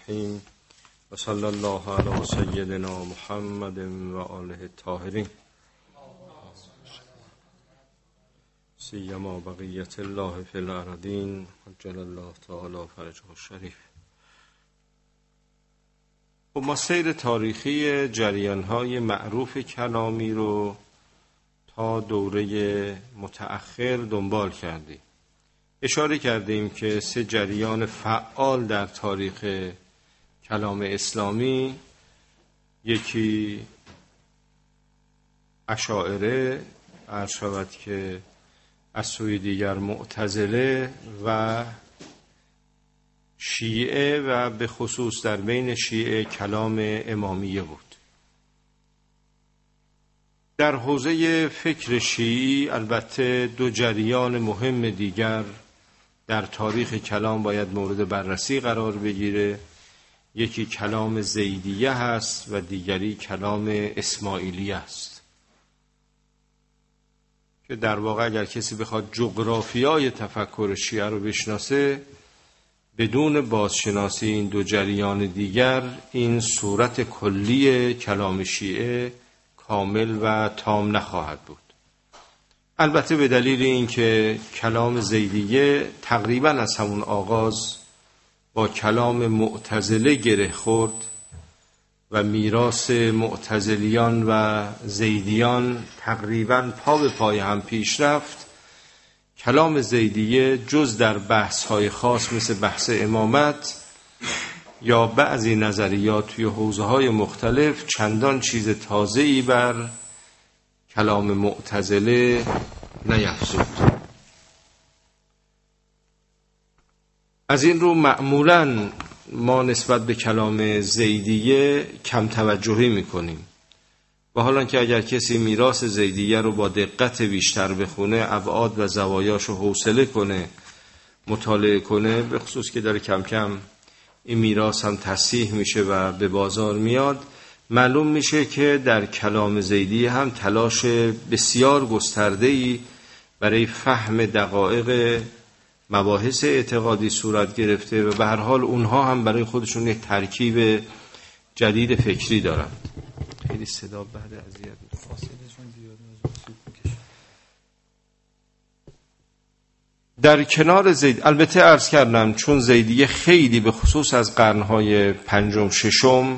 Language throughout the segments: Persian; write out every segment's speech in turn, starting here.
الرحیم و صلی الله علی سیدنا محمد و آله الطاهرین سیما بقیت الله فی الارضین عجل الله تعالی فرجه الشریف. و ما سیر تاریخی جریان‌های معروف کلامی رو تا دوره متأخر دنبال کردیم. اشاره کردیم که 3 جریان فعال در تاریخ کلام اسلامی، یکی اشاعره، عرض شود که از سوی دیگر معتزله و شیعه و به خصوص در بین شیعه کلام امامیه بود. در حوزه فکر شیعی البته 2 جریان مهم دیگر در تاریخ کلام باید مورد بررسی قرار بگیره. یکی کلام زیدیه هست و دیگری کلام اسماعیلیه است که در واقع اگر کسی بخواد جغرافیای تفکر شیعه رو بشناسه، بدون بازشناسی این 2 جریان دیگر این صورت کلی کلام شیعه کامل و تام نخواهد بود. البته به دلیل اینکه کلام زیدیه تقریبا از همون آغاز با کلام معتزله گره خورد و میراث معتزلیان و زیدیان تقریبا پا به پای هم پیش رفت، کلام زیدیه جز در بحث‌های خاص مثل بحث امامت یا بعضی نظریات توی حوزه‌های مختلف چندان چیز تازه‌ای بر کلام معتزله نیفزود. از این رو معمولاً ما نسبت به کلام زیدیه کم توجهی میکنیم و حالا که اگر کسی میراث زیدیه رو با دقت بیشتر بخونه، ابعاد و زوایاش رو حوصله کنه، مطالعه کنه، به خصوص که داره کم کم این میراث هم تصحیح میشه و به بازار میاد، معلوم میشه که در کلام زیدیه هم تلاش بسیار گسترده‌ای برای فهم دقایق مباحث اعتقادی صورت گرفته و به هر حال اونها هم برای خودشون یک ترکیب جدید فکری دارند. خیلی صدا بعد اذیت فاصلهشون زیاده. در کنار زید، البته عرض کردم چون زیدیه خیلی به خصوص از قرنهای 5 و 6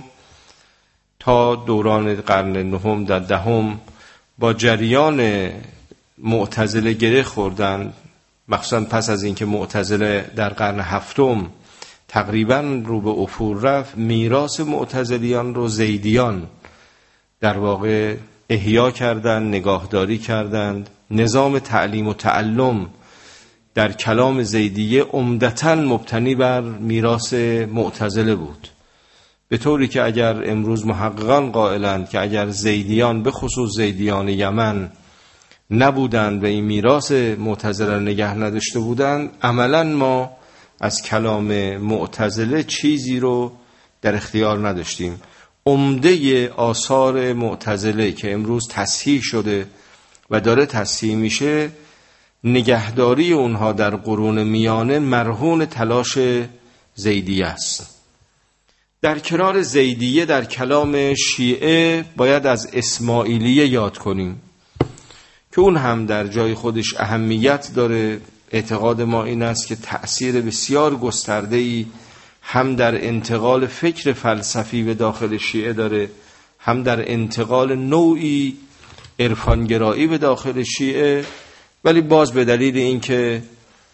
تا دوران قرن 9 در 10 با جریان معتزله گره خوردن، مخصوصا پس از اینکه معتزله در قرن 7 تقریبا رو به افول رفت، میراث معتزلیان رو زیدیان در واقع احیا کردند، نگاهداری کردند. نظام تعلیم و تعلم در کلام زیدیه عمدتاً مبتنی بر میراث معتزله بود، به طوری که اگر امروز محققان قائلند که اگر زیدیان به خصوص زیدیان یمن نبودند و این میراث معتزله نگه نداشته بودند، عملاً ما از کلام معتزله چیزی رو در اختیار نداشتیم. عمده آثار معتزله که امروز تصحیح شده و داره تصحیح میشه، نگهداری اونها در قرون میانه مرهون تلاش زیدیه است. در کنار زیدیه در کلام شیعه باید از اسماعیلیه یاد کنیم که اون هم در جای خودش اهمیت داره. اعتقاد ما این است که تأثیر بسیار گسترده‌ای هم در انتقال فکر فلسفی به داخل شیعه داره، هم در انتقال نوعی عرفانگرایی به داخل شیعه، ولی باز به دلیل اینکه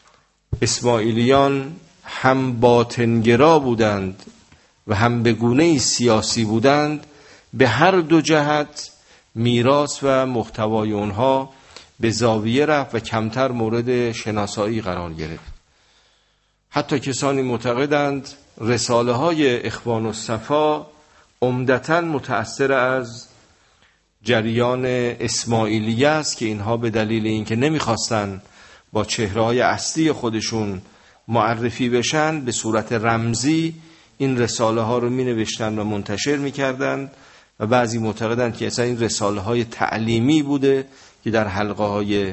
اسماعیلیان هم باطنگرا بودند و هم به گونه‌ای سیاسی بودند، به هر 2 جهت میراث و محتوای اونها به زاویه رفت و کمتر مورد شناسایی قرار گرفت. حتی کسانی معتقدند رساله های اخوان الصفا عمدتاً متأثر از جریان اسماعیلیه است که اینها به دلیل اینکه نمیخواستن با چهره‌های اصلی خودشون معرفی بشن، به صورت رمزی این رساله ها رو می نوشتن و منتشر می کردن و بعضی معتقدند که اصلا این رساله های تعلیمی بوده که در حلقه های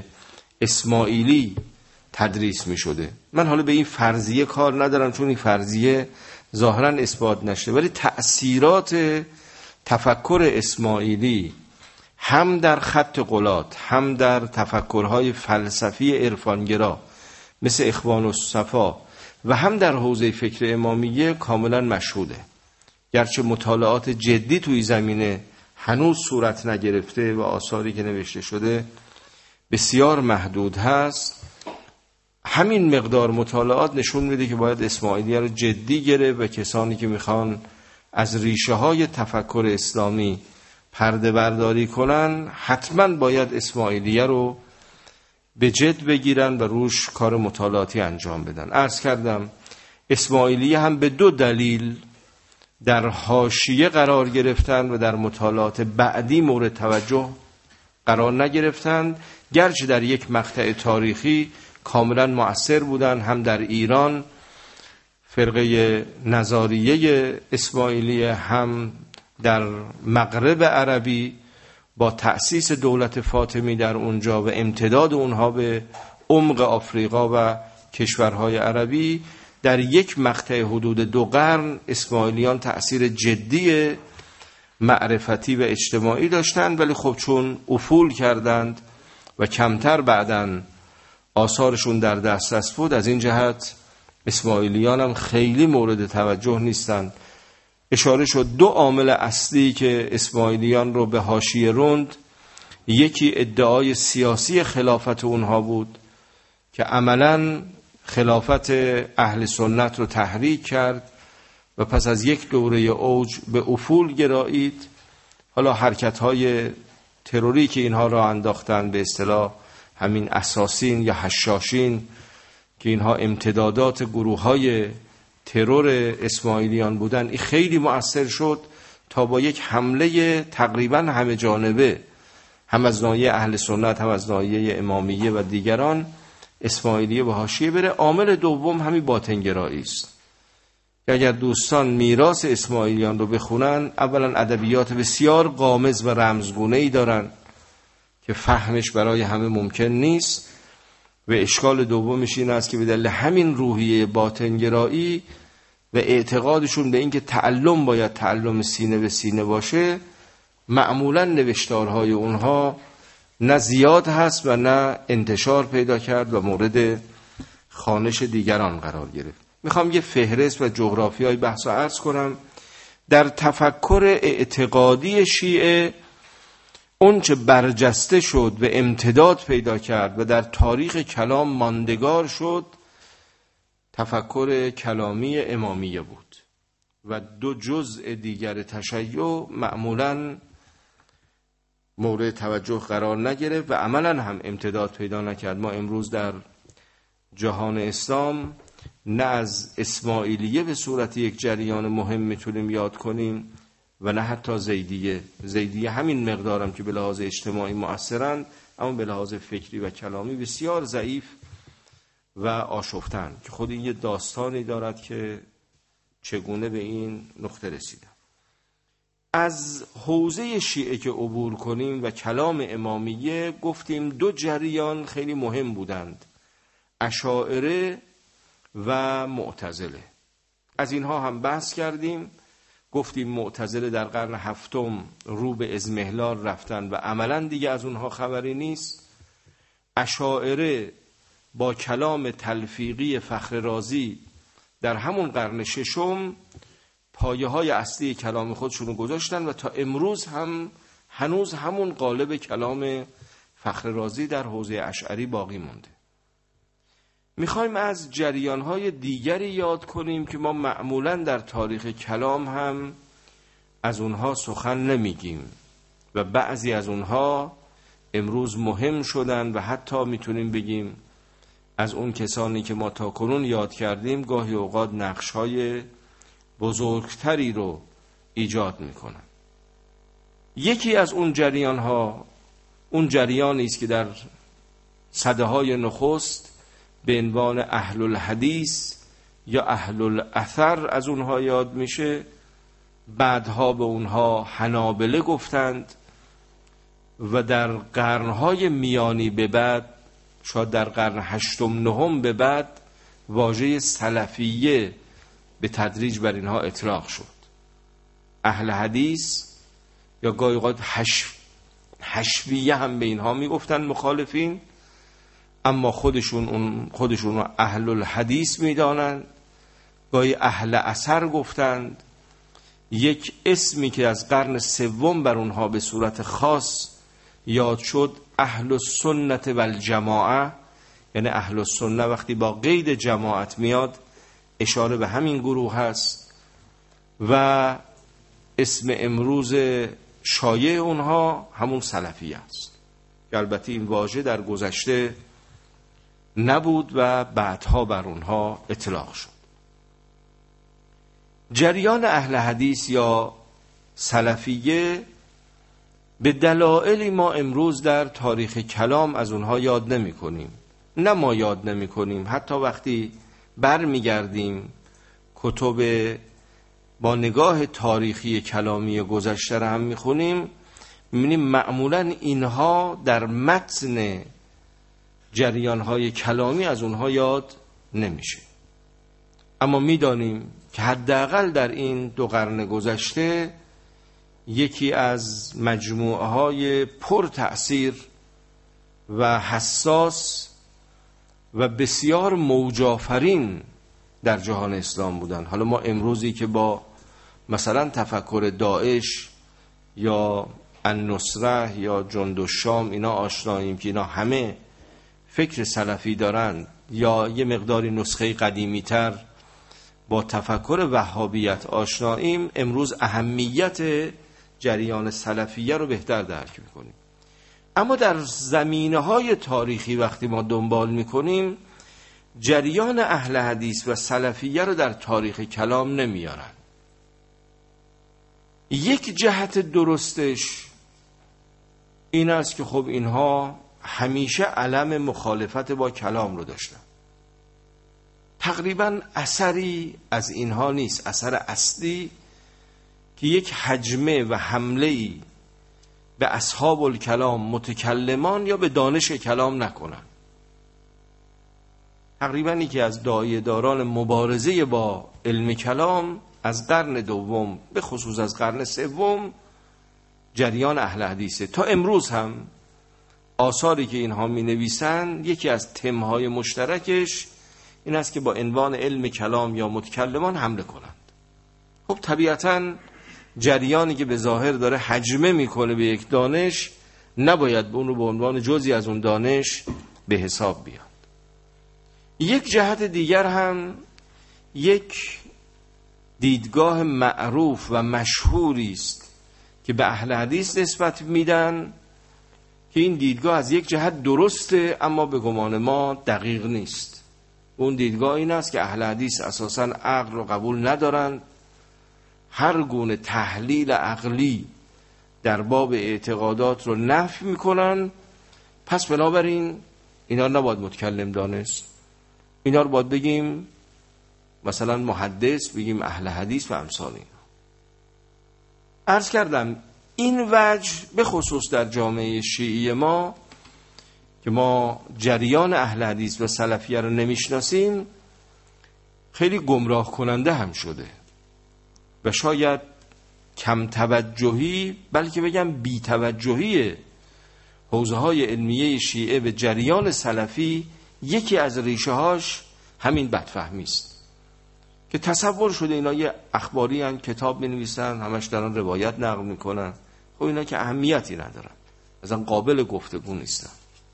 اسماعیلی تدریس می شده. من حالا به این فرضیه کار ندارم، چون این فرضیه ظاهرا اثبات نشده، ولی تأثیرات تفکر اسماعیلی هم در خط قلات، هم در تفکرهای فلسفی عرفانگرا مثل اخوان الصفا و هم در حوزه فکر امامیه کاملا مشهوده. گرچه مطالعات جدی توی زمینه هنوز صورت نگرفته و آثاری که نوشته شده بسیار محدود هست، همین مقدار مطالعات نشون میده که باید اسماعیلیه رو جدی گرفت و کسانی که میخوان از ریشه های تفکر اسلامی پرده برداری کنن حتما باید اسماعیلیه رو به جد بگیرن و روش کار مطالعاتی انجام بدن. عرض کردم اسماعیلیه هم به 2 دلیل در حاشیه قرار گرفتن و در مطالعات بعدی مورد توجه قرار نگرفتند، گرچه در یک مقطع تاریخی کاملا مؤثر بودن، هم در ایران فرقه نظاریه اسماعیلیه، هم در مغرب عربی با تأسیس دولت فاطمی در اونجا و امتداد اونها به عمق آفریقا و کشورهای عربی، در یک مقطع حدود 2 قرن اسماعیلیان تأثیر جدی معرفتی و اجتماعی داشتند، ولی خب چون افول کردند و کمتر بعداً آثارشون در دسترس بود، از این جهت اسماعیلیان هم خیلی مورد توجه نیستند. اشاره شد 2 عامل اصلی که اسماعیلیان رو به حاشیه راند، یکی ادعای سیاسی خلافت اونها بود که عملاً خلافت اهل سنت رو تحریک کرد و پس از یک دوره اوج به افول گرایید. حالا حرکت‌های تروری که اینها را انداختن، به اصطلاح همین اساسین یا حشاشین که اینها امتدادات گروه‌های ترور اسماعیلیان بودن، این خیلی مؤثر شد تا با یک حمله تقریبا همه جانبه، هم از ناحیه اهل سنت هم از ناحیه امامیه و دیگران، اسماعیلیه به حاشیه بره. عامل دوم همین باطنگرایی است. اگر دوستان میراث اسماعیلیان رو بخونن، اولا ادبیات بسیار غامض و رمزگونه‌ای دارن که فهمش برای همه ممکن نیست، و اشکال دومش این است که به دلیل همین روحیه باطنگرایی و اعتقادشون به اینکه تعلم باید تعلم سینه به سینه باشه، معمولا نوشتارهای اونها نه زیاد هست و نه انتشار پیدا کرد و مورد خوانش دیگران قرار گرفت. میخوام یه فهرست و جغرافیای بحث رو عرض کنم. در تفکر اعتقادی شیعه اون چه برجسته شد و امتداد پیدا کرد و در تاریخ کلام ماندگار شد، تفکر کلامی امامیه بود و 2 جزء دیگر تشیع معمولاً مورد توجه قرار نگرفت و عملاً هم امتداد پیدا نکرد. ما امروز در جهان اسلام نه از اسماعیلیه به صورت یک جریان مهم میتونیم یاد کنیم و نه حتی زیدیه همین مقدارم که به لحاظ اجتماعی مؤثرند، اما به لحاظ فکری و کلامی بسیار ضعیف و آشفتند، که خود این یه داستانی دارد که چگونه به این نقطه رسیدن. از حوزه شیعه که عبور کنیم و کلام امامیه، گفتیم 2 جریان خیلی مهم بودند، اشاعره و معتزله. از اینها هم بحث کردیم، گفتیم معتزله در قرن 7 رو به اضمحلال رفتن و عملاً دیگه از اونها خبری نیست. اشاعره با کلام تلفیقی فخر رازی در همون قرن 6 پایه های اصلی کلام خودشونو گذاشتن و تا امروز هم هنوز همون قالب کلام فخر رازی در حوزه اشعری باقی مونده. میخوایم از جریانهای دیگری یاد کنیم که ما معمولاً در تاریخ کلام هم از اونها سخن نمیگیم و بعضی از اونها امروز مهم شدن و حتی میتونیم بگیم از اون کسانی که ما تا کنون یاد کردیم گاهی اوقات نقش‌های بزرگتری رو ایجاد میکنن. یکی از اون جریانها اون جریانی است که در سده‌های نخست به عنوان اهل الحدیث یا اهل الاثر از اونها یاد میشه، بعدها به اونها حنابله گفتند و در قرنهای میانی به بعد، شاید در قرن 8 9 به بعد، واژه سلفیه به تدریج بر اینها اطلاق شد. اهل حدیث یا گاهی اوقات حشویه هم به اینها میگفتن مخالفین، اما خودشون رو اهل الحدیث میدانند. گاهی اهل اثر گفتند. یک اسمی که از قرن سوم بر اونها به صورت خاص یاد شد، اهل السنت و الجماعه، یعنی اهل السنه وقتی با قید جماعت میاد اشاره به همین گروه هست. و اسم امروز شایع اونها همون سلفیه است، که البته این واژه در گذشته نبود و بعدها بر اونها اطلاق شد. جریان اهل حدیث یا سلفیه به دلایلی ما امروز در تاریخ کلام از اونها یاد نمی کنیم. نه ما یاد نمی کنیم، حتی وقتی بر می گردیم کتب با نگاه تاریخی کلامی گذشته را هم می خونیم، می بینیم معمولا اینها در متن جریانهای کلامی از اونها یاد نمیشه. اما می دانیم که حداقل در این 2 قرن گذشته یکی از مجموعه های پر تأثیر و حساس و بسیار موج‌آفرین در جهان اسلام بودن. حالا ما امروزی که با مثلا تفکر داعش یا النصره یا جند الشام اینا آشناییم که اینا همه فکر سلفی دارن، یا یه مقداری نسخه قدیمی تر با تفکر وهابیت آشناییم، امروز اهمیت جریان سلفیه رو بهتر درک میکنیم. اما در زمینه‌های تاریخی وقتی ما دنبال میکنیم، جریان اهل حدیث و سلفیه رو در تاریخ کلام نمیارن. یک جهت درستش این است که خب اینها همیشه علم مخالفت با کلام رو داشتن. تقریبا اثری از اینها نیست، اثر اصلی که یک هجمه و حمله‌ای به اصحاب الکلام متکلمان یا به دانش کلام نکنن. تقریبا یکی از داعیه‌داران مبارزه با علم کلام از قرن دوم به خصوص از قرن سوم جریان اهل حدیثه. تا امروز هم آثاری که اینها می نویسن یکی از تمهای مشترکش این است که با عنوان علم کلام یا متکلمان حمله کنند. خب طبیعتاً جریانی که به ظاهر داره هجمه میکنه به یک دانش نباید به اون رو به عنوان جزئی از اون دانش به حساب بیاد. یک جهت دیگر هم یک دیدگاه معروف و مشهوری است که به اهل حدیث نسبت میدن که این دیدگاه از یک جهت درسته اما به گمان ما دقیق نیست. اون دیدگاه این است که اهل حدیث اساساً عقل رو قبول ندارن، هر گونه تحلیل عقلی در باب اعتقادات رو نفی میکنن، پس بنابراین اینا نباید متکلم دانست، اینا رو باید بگیم مثلا محدث، بگیم اهل حدیث و امثال اینا. عرض کردم این وجه به خصوص در جامعه شیعی ما که ما جریان اهل حدیث و سلفیه رو نمیشناسیم خیلی گمراه کننده هم شده و شاید کم توجهی بلکه بگم بی توجهی حوزه های علمیه شیعه به جریان سلفی یکی از ریشه هاش همین بدفهمی است که تصور شده اینا یه اخباری هن، کتاب می نویسن، همش دارن روایت نقل میکنن. خب اینا که اهمیتی ندارن، اصلا قابل گفتگو نیستن.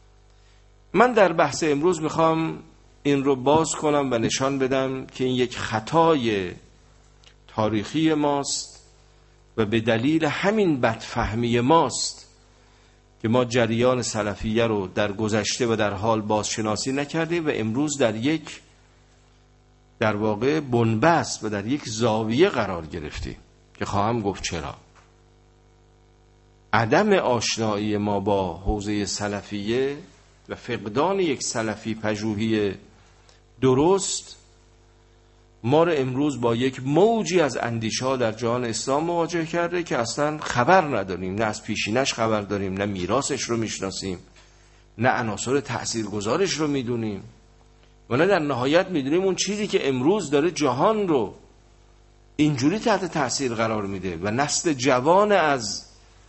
من در بحث امروز میخوام این رو باز کنم و نشان بدم که این یک خطای تاریخی ماست و به دلیل همین بدفهمی ماست که ما جریان سلفیه رو در گذشته و در حال بازشناسی نکردیم و امروز در یک در واقع بنبست و در یک زاویه قرار گرفتیم که خواهم گفت چرا. عدم آشنایی ما با حوزه سلفیه و فقدان یک سلفی پژوهی درست ما رو امروز با یک موجی از اندیشه ها در جهان اسلام مواجه کرده که اصلا خبر نداریم، نه از پیشینش خبر داریم، نه میراثش رو میشناسیم، نه عناصر تاثیرگذارش رو میدونیم و نه در نهایت میدونیم اون چیزی که امروز داره جهان رو اینجوری تحت تاثیر قرار میده و نسل جوان از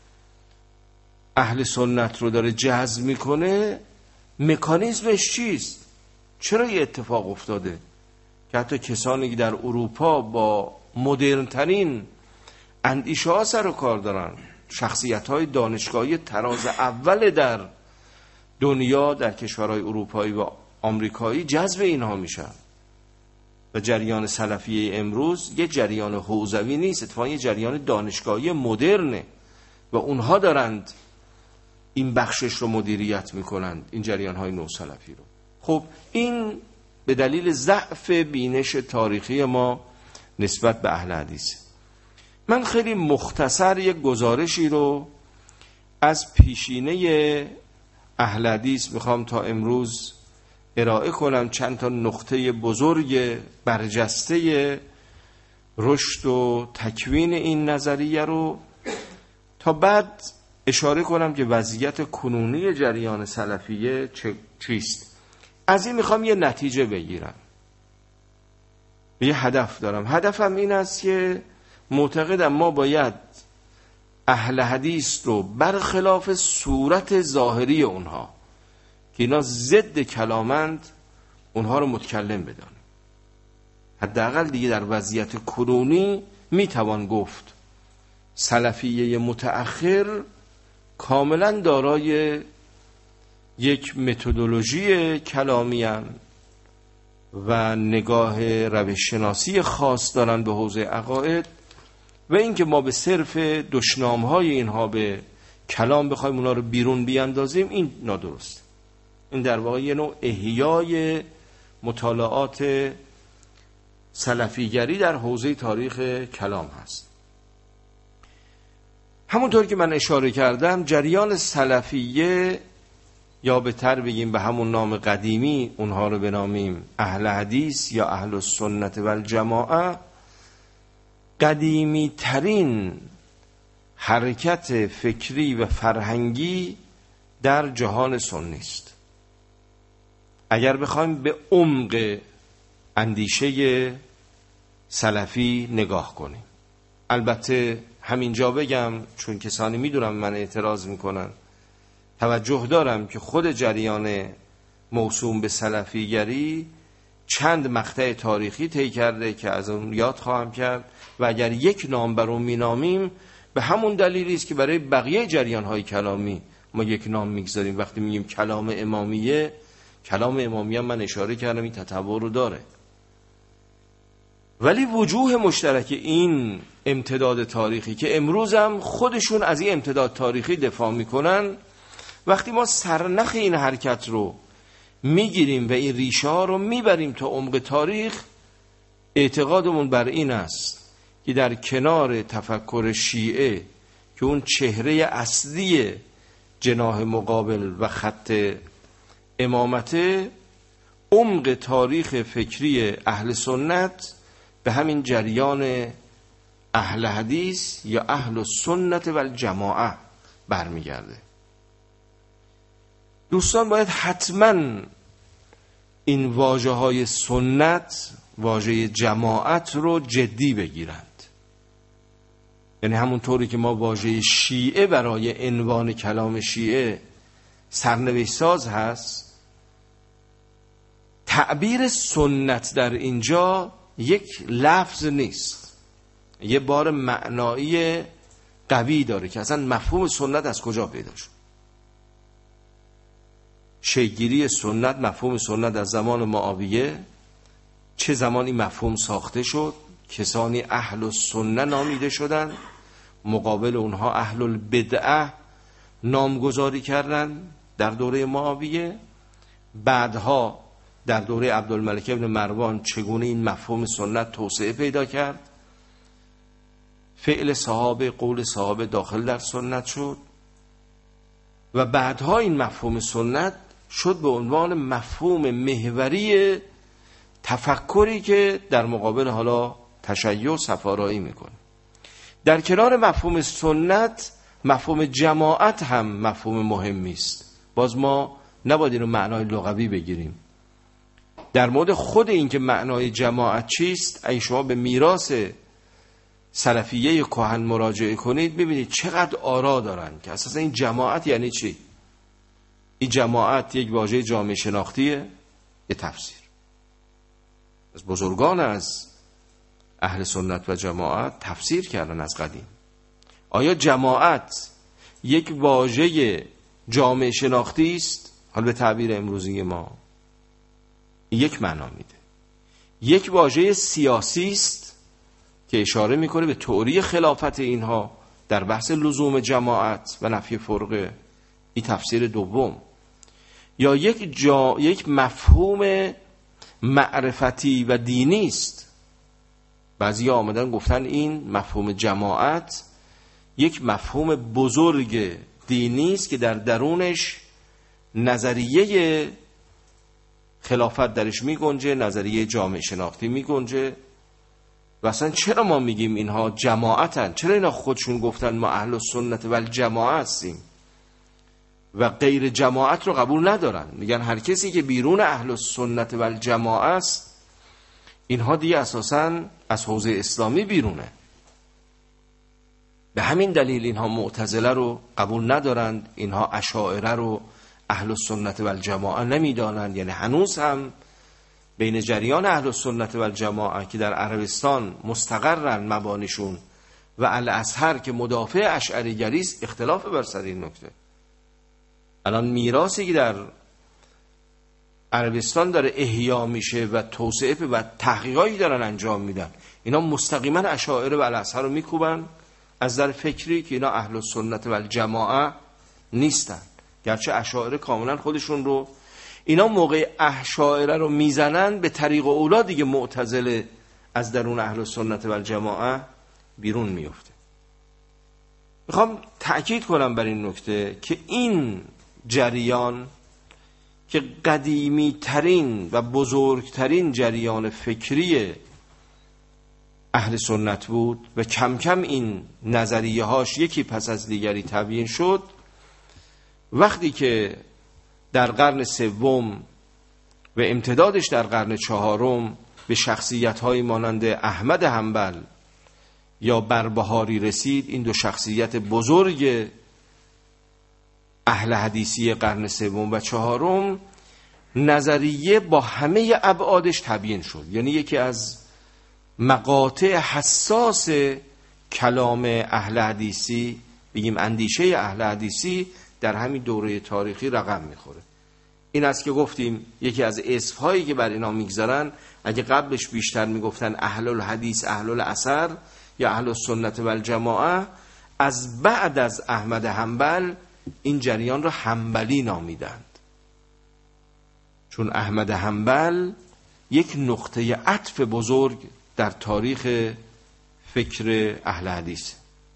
اهل سنت رو داره جذب میکنه، مکانیزمش چیست؟ چرا یه اتفاق افتاده که حتی کسانی که در اروپا با مدرنترین اندیشه ها سر و کار دارن، شخصیت های دانشگاهی تراز اول در دنیا در کشورهای اروپایی و آمریکایی جذب اینها میشن و جریان سلفیه امروز یه جریان حوزوی نیست، اتفاقا یه جریان دانشگاهی مدرنه و اونها دارند این بخشش رو مدیریت میکنند، این جریان های نو سلفی رو. خب این به دلیل ضعف بینش تاریخی ما نسبت به اهل حدیث. من خیلی مختصر یک گزارشی رو از پیشینه اهل حدیث میخوام تا امروز ارائه کنم، چند تا نقطه بزرگ برجسته رشد و تکوین این نظریه رو، تا بعد اشاره کنم که وضعیت کنونی جریان سلفیه چیست. از این میخوام یه نتیجه بگیرم، یه هدف دارم. هدفم این است که معتقدم ما باید اهل حدیث رو برخلاف صورت ظاهری اونها که اینا ضد کلامند، اونها رو متکلم بدانیم. حداقل دیگه در وضعیت کنونی میتوان گفت سلفیه متأخر کاملا دارای یک متدولوژی کلامی و نگاه روش شناسی خاص دارن به حوزه عقاید و اینکه ما به صرف دشنامهای اینها به کلام بخوایم اونا رو بیرون بیاندازیم، این نادرست. این در واقع یه نوع احیای مطالعات سلفیگری در حوزه تاریخ کلام هست. همونطور که من اشاره کردم، جریان سلفیه یا بهتر بگیم به همون نام قدیمی اونها رو بنامیم اهل حدیث یا اهل السنت والجماعه، قدیمی ترین حرکت فکری و فرهنگی در جهان سنی است. اگر بخوایم به عمق اندیشه سلفی نگاه کنیم، البته همینجا بگم چون کسانی میدونم من اعتراض میکنن، توجه دارم که خود جریان موسوم به سلفیگری چند مقطع تاریخی طی کرده که از اون یاد خواهم کرد و اگر یک نام بر اون مینامیم به همون دلیلی است که برای بقیه جریان‌های کلامی ما یک نام میگذاریم. وقتی میگیم کلام امامیه، کلام امامیه من اشاره کردم این تطور رو داره، ولی وجوه مشترک این امتداد تاریخی که امروز هم خودشون از این امتداد تاریخی دفاع میکنن، وقتی ما سرنخ این حرکت رو میگیریم و این ریشه ها رو میبریم تا عمق تاریخ، اعتقادمون بر این است که در کنار تفکر شیعه که اون چهره اصلی جناح مقابل و خط امامته، عمق تاریخ فکری اهل سنت به همین جریان اهل حدیث یا اهل السنت والجماعه برمیگرده. دوستان باید حتما این واژه های سنت، واژه جماعت رو جدی بگیرند. یعنی همون طوری که ما واژه شیعه برای عنوان کلام شیعه سرنوشت ساز هست، تعبیر سنت در اینجا یک لفظ نیست، یه بار معنایی قوی داره که اصلا مفهوم سنت از کجا پیدا شد. شیگیری سنت، مفهوم سنت از زمان معاویه، چه زمانی مفهوم ساخته شد، کسانی اهل السنت نامیده شدن، مقابل اونها اهل البدعه نامگذاری کردن در دوره معاویه. بعدها در دوره عبدالملک ابن مروان چگونه این مفهوم سنت توسعه پیدا کرد، فعل صحابه، قول صحابه داخل در سنت شد و بعدها این مفهوم سنت شد به عنوان مفهوم محوری تفکری که در مقابل حالا تشیع صفارایی میکنه. در کنار مفهوم سنت، مفهوم جماعت هم مفهوم مهمی است. باز ما نباید اینو معنای لغوی بگیریم. در مورد خود این که معنای جماعت چیست، اگه شما به میراث سلفیه کهن مراجعه کنید ببینید چقدر آرا دارن که اساسا این جماعت یعنی چی. این جماعت یک واژه جامعه شناختیه، یه تفسیر. از بزرگان از اهل سنت و جماعت تفسیر کردن از قدیم. آیا جماعت یک واژه جامعه شناختی است؟ حال به تعبیر امروزی ما یک معنا میده. یک واژه سیاسی است که اشاره میکنه به تئوری خلافت اینها در بحث لزوم جماعت و نفی فرقه. این تفسیر دوم. یا یک مفهوم معرفتی و دینی است. بعضیا آمدن گفتن این مفهوم جماعت یک مفهوم بزرگ دینی است که در درونش نظریه خلافت درش می گنجه، نظریه جامعه شناختی می گنجه. و اصلا چرا ما میگیم اینها جماعتن؟ چرا اینا خودشون گفتن ما اهل سنت و الجماعه هستیم و غیر جماعت رو قبول ندارن؟ میگن هر کسی که بیرون اهل سنت و الجماعه است اینها دیگه اساساً از حوزه اسلامی بیرونه. به همین دلیل اینها معتزله رو قبول ندارند، اینها اشاعره رو اهل سنت و الجماعه نمیدانند. یعنی هنوز هم بین جریان اهل سنت و الجماعه که در عربستان مستقرن مبانیشون و الازهر که مدافع اشعری گری است اختلاف بر سر این نکته. الان میراثی که در عربستان داره احیا میشه و توسعه و تحقیقاتی دارن انجام میدن، اینا مستقیما اشاعره و الازهر رو میکوبن از در فکری که اینا اهل سنت و الجماعه نیستن. گرچه اشاعره کاملا خودشون رو، اینا موقع اشاعره رو میزنن به طریق اولا دیگه معتزله از درون اهل سنت و الجماعه بیرون میفته. میخوام تأکید کنم بر این نکته که این جریان که قدیمی ترین و بزرگترین جریان فکری اهل سنت بود و کم کم این نظریه هاش یکی پس از دیگری تبیین شد، وقتی که در قرن سوم و امتدادش در قرن چهارم به شخصیت های مانند احمد حنبل یا بربهاری رسید، این دو شخصیت بزرگ اهل حدیثی قرن سوم و چهارم، نظریه با همه ابعادش تبیین شد. یعنی یکی از مقاطع حساس کلام اهل حدیثی، بگیم اندیشه اهل حدیثی، در همین دوره تاریخی رقم میخوره. این است که گفتیم یکی از اسمهایی که بر اینا میگذارن، اگه قبلش بیشتر میگفتن اهل الحدیث، اهل الاثر یا اهل السنت و الجماعه، از بعد از احمد حنبل این جریان را حنبلی نامیدند، چون احمد حنبل یک نقطه عطف بزرگ در تاریخ فکر اهل حدیث.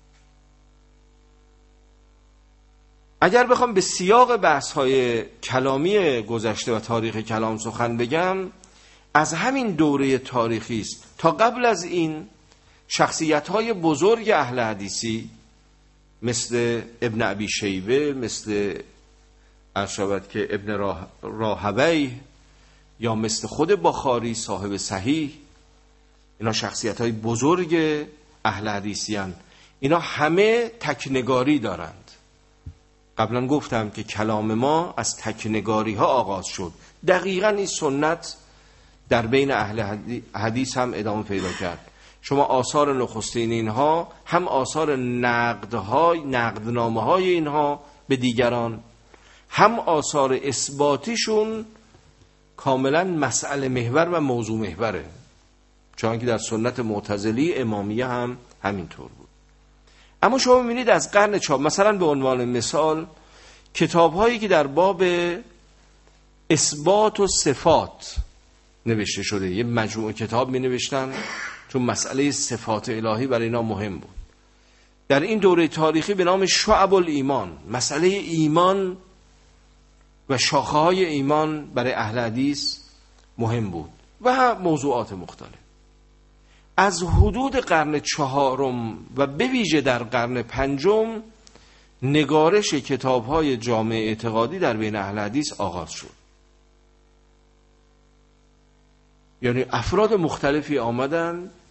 اگر بخوام به سیاق بحث‌های کلامی گذشته و تاریخ کلام سخن بگم، از همین دوره تاریخی است تا قبل از این شخصیت‌های بزرگ اهل حدیثی مثل ابن ابی شیبه، مثل ارشد که ابن راهوی یا مثل خود بخاری صاحب صحیح، اینا شخصیت‌های بزرگ اهل حدیثی هستند. اینا همه تکنگاری دارند. قبلا گفتم که کلام ما از تکنگاری ها آغاز شد. دقیقاً این سنت در بین اهل حدیث هم ادامه پیدا کرد. شما آثار نخستین اینها هم آثار نقدنامه های اینها به دیگران، هم آثار اثباتیشون کاملا مسئله محور و موضوع محوره، چون که در سنت معتزلی امامیه هم همینطور بود. اما شما می‌بینید از قرن چهارم مثلا به عنوان مثال کتاب‌هایی که در باب اثبات و صفات نوشته شده، یه مجموعه کتاب می‌نوشتن چون مسئله صفات الهی برای اینا مهم بود. در این دوره تاریخی به نام شعب الایمان، مسئله ایمان و شاخه‌های ایمان برای اهل حدیث مهم بود و موضوعات مختلف. از حدود قرن چهارم و به ویژه در قرن پنجم نگارش کتاب‌های جامع اعتقادی در بین اهل حدیث آغاز شد. یعنی افراد مختلفی آمدن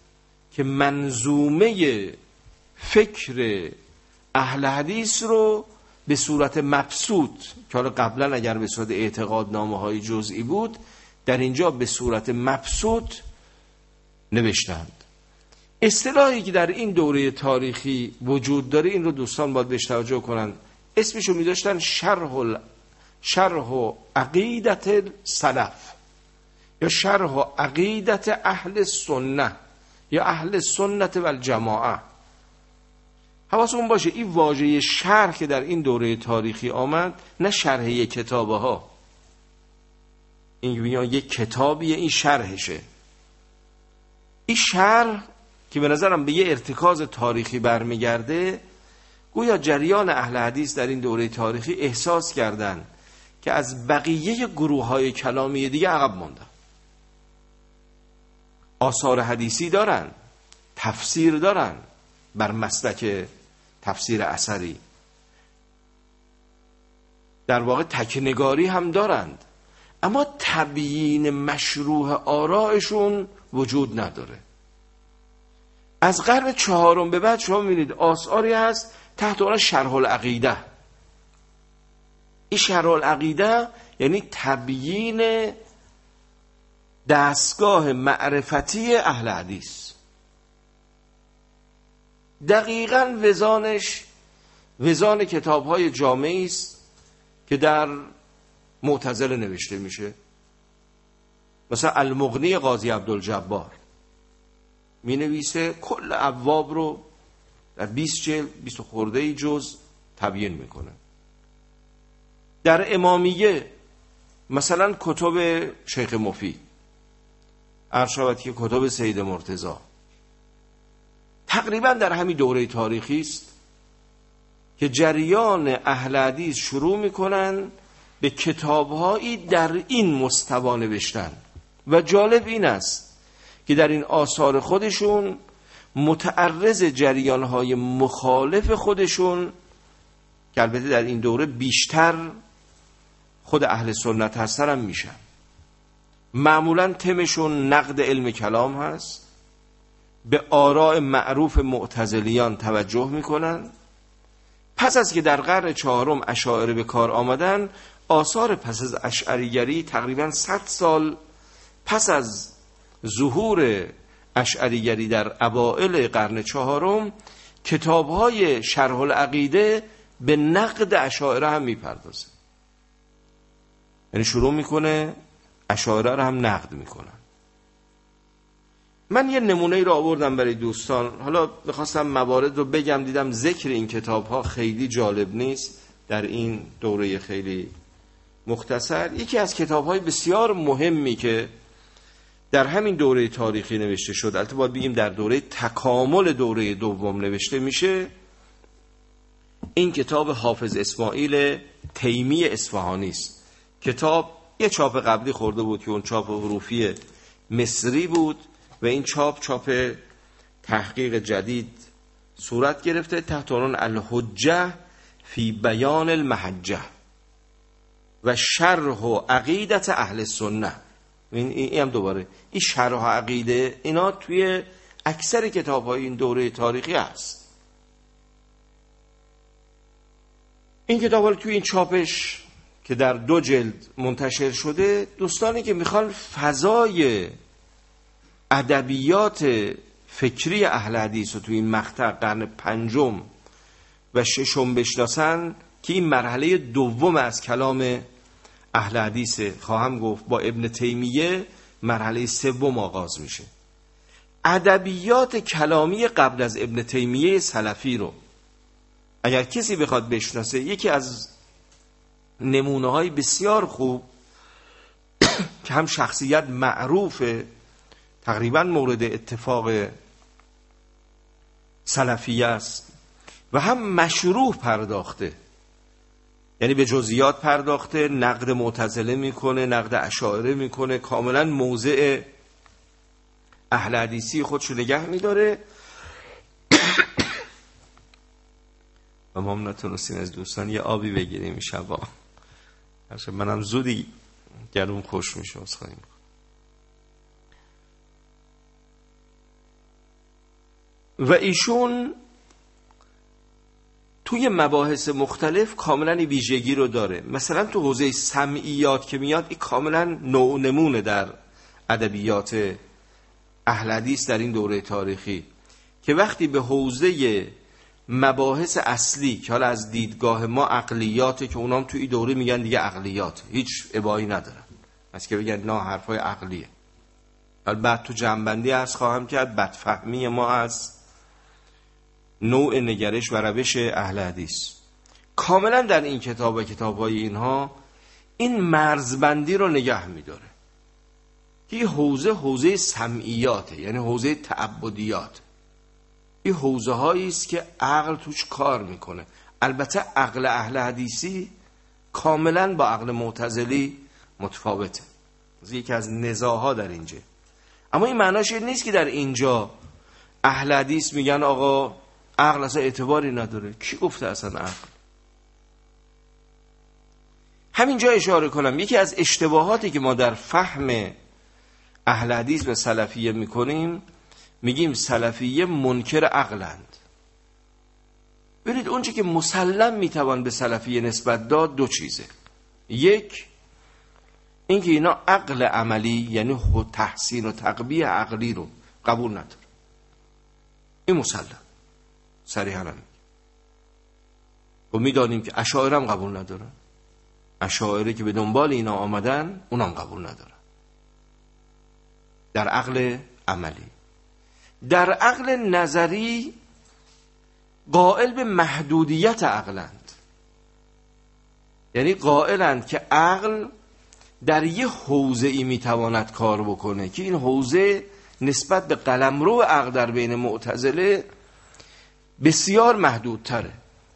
که منظومه فکر اهل حدیث رو به صورت مبسوط، که حالا قبلا اگر به صورت اعتقادنامه‌های جزئی بود، در اینجا به صورت مبسوط نوشتند. اصطلاحی که در این تاریخی وجود داره، این رو دوستان باید بهش توجه کنن، اسمشو می‌ذاشتن شرح عقیدت سلف یا شرح عقیدت اهل سنت یا اهل سنت و الجماعه. حواستون باشه این واژه شرح که در این دوره تاریخی آمد، نه شرح یک کتابه ها، این میگن یک کتابیه این شرحشه. این شرح که به نظرم به یه ارتکاز تاریخی برمیگرده، گویا جریان اهل حدیث در این دوره تاریخی احساس کردن که از بقیه گروه‌های کلامی دیگه عقب موندن. آثار حدیثی دارن، تفسیر دارن بر مسلک تفسیر اثری، در واقع تکنگاری هم دارند، اما تبیین مشروع آرائشون وجود نداره. از قرن 4 به بعد شما می‌بینید آثاری هست تحت عنوان شرح العقیده. این شرح العقیده یعنی تبیین دستگاه معرفتی اهل حدیث. دقیقاً وزان کتاب‌های جامعی است که در معتزله نوشته میشه. مثلا المغنی قاضی عبدالجبار می نویسه کل ابواب رو در 20 جلد 20 خورده جز تبیین میکنه. در امامیه مثلا کتب شیخ مفید، ارشاد که کتب سید مرتضی، تقریبا در همین دوره تاریخی است که جریان اهل حدیث شروع میکنن به کتابهایی در این مستوا نوشتن. و جالب این است که در این آثار خودشون متعرض جریانهای مخالف خودشون، که البته در این دوره بیشتر خود اهل سنت هستن، هم میشن. معمولا تمشون نقد علم کلام هست، به آراء معروف معتزلیان توجه میکنن. پس از که در قرن 4 اشاعره به کار آمدن، آثار پس از اشعریگری تقریبا 100 سال پس از ظهور اشعریگری در اوائل قرن 4 کتاب‌های شرح العقیده به نقد اشاعره هم میپردازه. یعنی شروع میکنه اشاعره رو هم نقد میکنن. من یه نمونه ای رو آوردم برای دوستان، حالا میخواستم موارد رو بگم، دیدم ذکر این کتاب‌ها خیلی جالب نیست در این دوره خیلی مختصر. یکی از کتاب‌های بسیار مهمی که در همین دوره تاریخی نوشته شد، البته باید بگیم در دوره تکامل دوره دوم نوشته میشه، این کتاب حافظ اسماعیل تیمی اصفهانی است. کتاب یه چاپ قبلی خورده بود که اون چاپ حروفی مصری بود و این چاپ تحقیق جدید صورت گرفته تحت عنوان الحجه فی بیان المحجه و شرح و عقیدت اهل سنت. این هم دوباره این شرح و عقیده اینا توی اکثر کتاب‌های این دوره تاریخی هست. این کتاب توی این چاپش که در 2 جلد منتشر شده، دوستانی که میخوان فضای ادبیات فکری اهل حدیث رو توی این مقطع قرن 5 و 6 بشناسن، که این مرحله دوم از کلام اهل حدیث، خواهم گفت با ابن تیمیه مرحله 3 آغاز میشه. ادبیات کلامی قبل از ابن تیمیه سلفی رو اگر کسی بخواد بشناسه، یکی از نمونه‌های بسیار خوب که هم شخصیت معروفه، تقریبا مورد اتفاق سلفیه است و هم مشروح پرداخته، یعنی به جزئیات پرداخته، نقد معتزله میکنه، نقد اشاعره میکنه، کاملا موضع اهل حدیثی خودشو نگه میداره. و ما هم نتونستیم از دوستان یه آبی بگیریم این شبا، منم زودی گلوم خوش میشه. و ایشون توی مباحث مختلف کاملا ویژگی رو داره. مثلا تو حوزه سمعیات که میاد، این کاملا نوع نمونه در ادبیات اهل حدیث در این دوره تاریخی، که وقتی به حوزه مباحث اصلی که حالا از دیدگاه ما عقلیاته، که اونام توی دوره میگن دیگه عقلیات، هیچ ابایی ندارن، از که بگن نه حرفای عقلیه. بعد تو جنبندی عرض خواهم کرد بدفهمی ما از نوع نگرش و روش اهل حدیث. کاملا در این کتاب و کتاب‌های اینها این مرزبندی رو نگه می‌داره که حوزه سمعیاته، یعنی حوزه تعبدیات. این حوزه هایی است که عقل توش کار میکنه. البته عقل اهل حدیثی کاملا با عقل معتزلی متفاوته، یکی از نزاع‌ها در اینجا. اما این معناش این نیست که در اینجا اهل حدیث میگن آقا عقل اصلا اعتباری نداره. کی گفته اصلا عقل؟ همینجا اشاره کنم یکی از اشتباهاتی که ما در فهم اهل حدیث و سلفیه میکنیم، میگیم سلفیه منکر عقلند. ببینید اونچه که مسلم میتوان به سلفیه نسبت داد دو چیزه. یک، اینکه اینا عقل عملی یعنی تحسین و تقبیح عقلی رو قبول نداره. این مسلم صریحا هم. و میدانیم که اشاعره هم قبول ندارن. اشاعره که به دنبال اینا آمدن اونم قبول ندارن. در عقل عملی. در عقل نظری قائل به محدودیت عقلند، یعنی قائلند که عقل در یه حوزه ای میتواند کار بکنه که این حوزه نسبت به قلمرو عقل در بین معتزله بسیار محدودتره.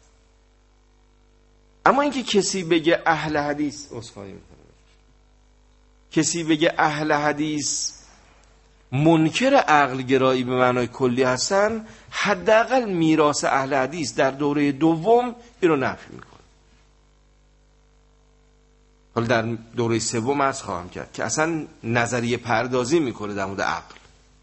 اما اینکه کسی بگه اهل حدیث منکر عقل گرایی به معنای کلی هستن، حداقل میراث اهل حدیث در دوره دوم این رو نفی میکنه. حالا در دوره سوم عرض خواهم کرد که اصلا نظریه پردازی میکنه در مورد عقل.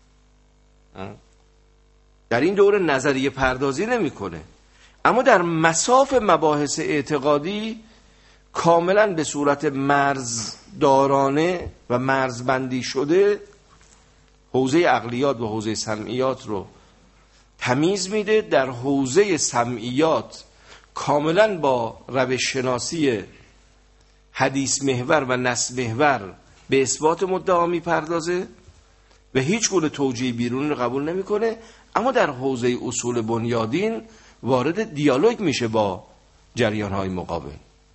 در این دوره نظریه پردازی نمیکنه، اما در مصاف مباحث اعتقادی کاملا به صورت مرزدارانه و مرزبندی شده حوزه عقلیات و حوزه سمعیات رو تمیز میده. در حوزه سمعیات کاملا با روش شناسی حدیث محور و نص محور به اثبات مدعا میپردازه و هیچ گونه توجیه بیرونی رو قبول نمیکنه. اما در حوزه اصول بنیادین وارد دیالوگ میشه با جریان‌های مقابل.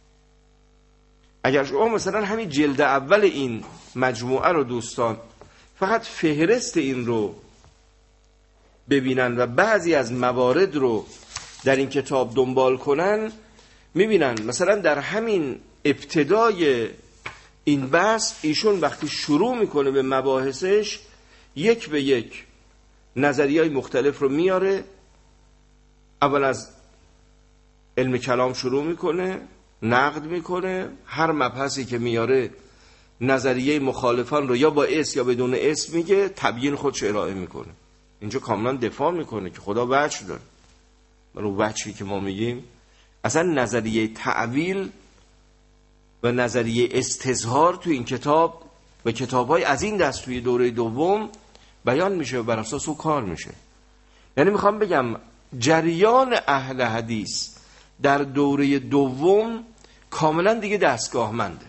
اگر شما مثلا همین جلد اول این مجموعه رو دوستان فقط فهرست این رو ببینن و بعضی از موارد رو در این کتاب دنبال کنن، میبینن مثلا در همین ابتدای این بحث ایشون وقتی شروع میکنه به مباحثش یک به یک نظریه‌های مختلف رو میاره. اول از علم کلام شروع میکنه، نقد میکنه، هر مبحثی که میاره نظریه مخالفان رو یا با اسم یا بدون اسم میگه، تبیین خودش ارائه میکنه. اینجا کاملا دفاع میکنه که خدا وجه داره. رو وجهی که ما میگیم اصلا نظریه تعویل و نظریه استظهار تو این کتاب و کتاب‌های از این دست توی دوره دوم بیان میشه و بر اساس او کار میشه. یعنی میخوام بگم جریان اهل حدیث در دوره دوم کاملا دیگه دستگاهمنده.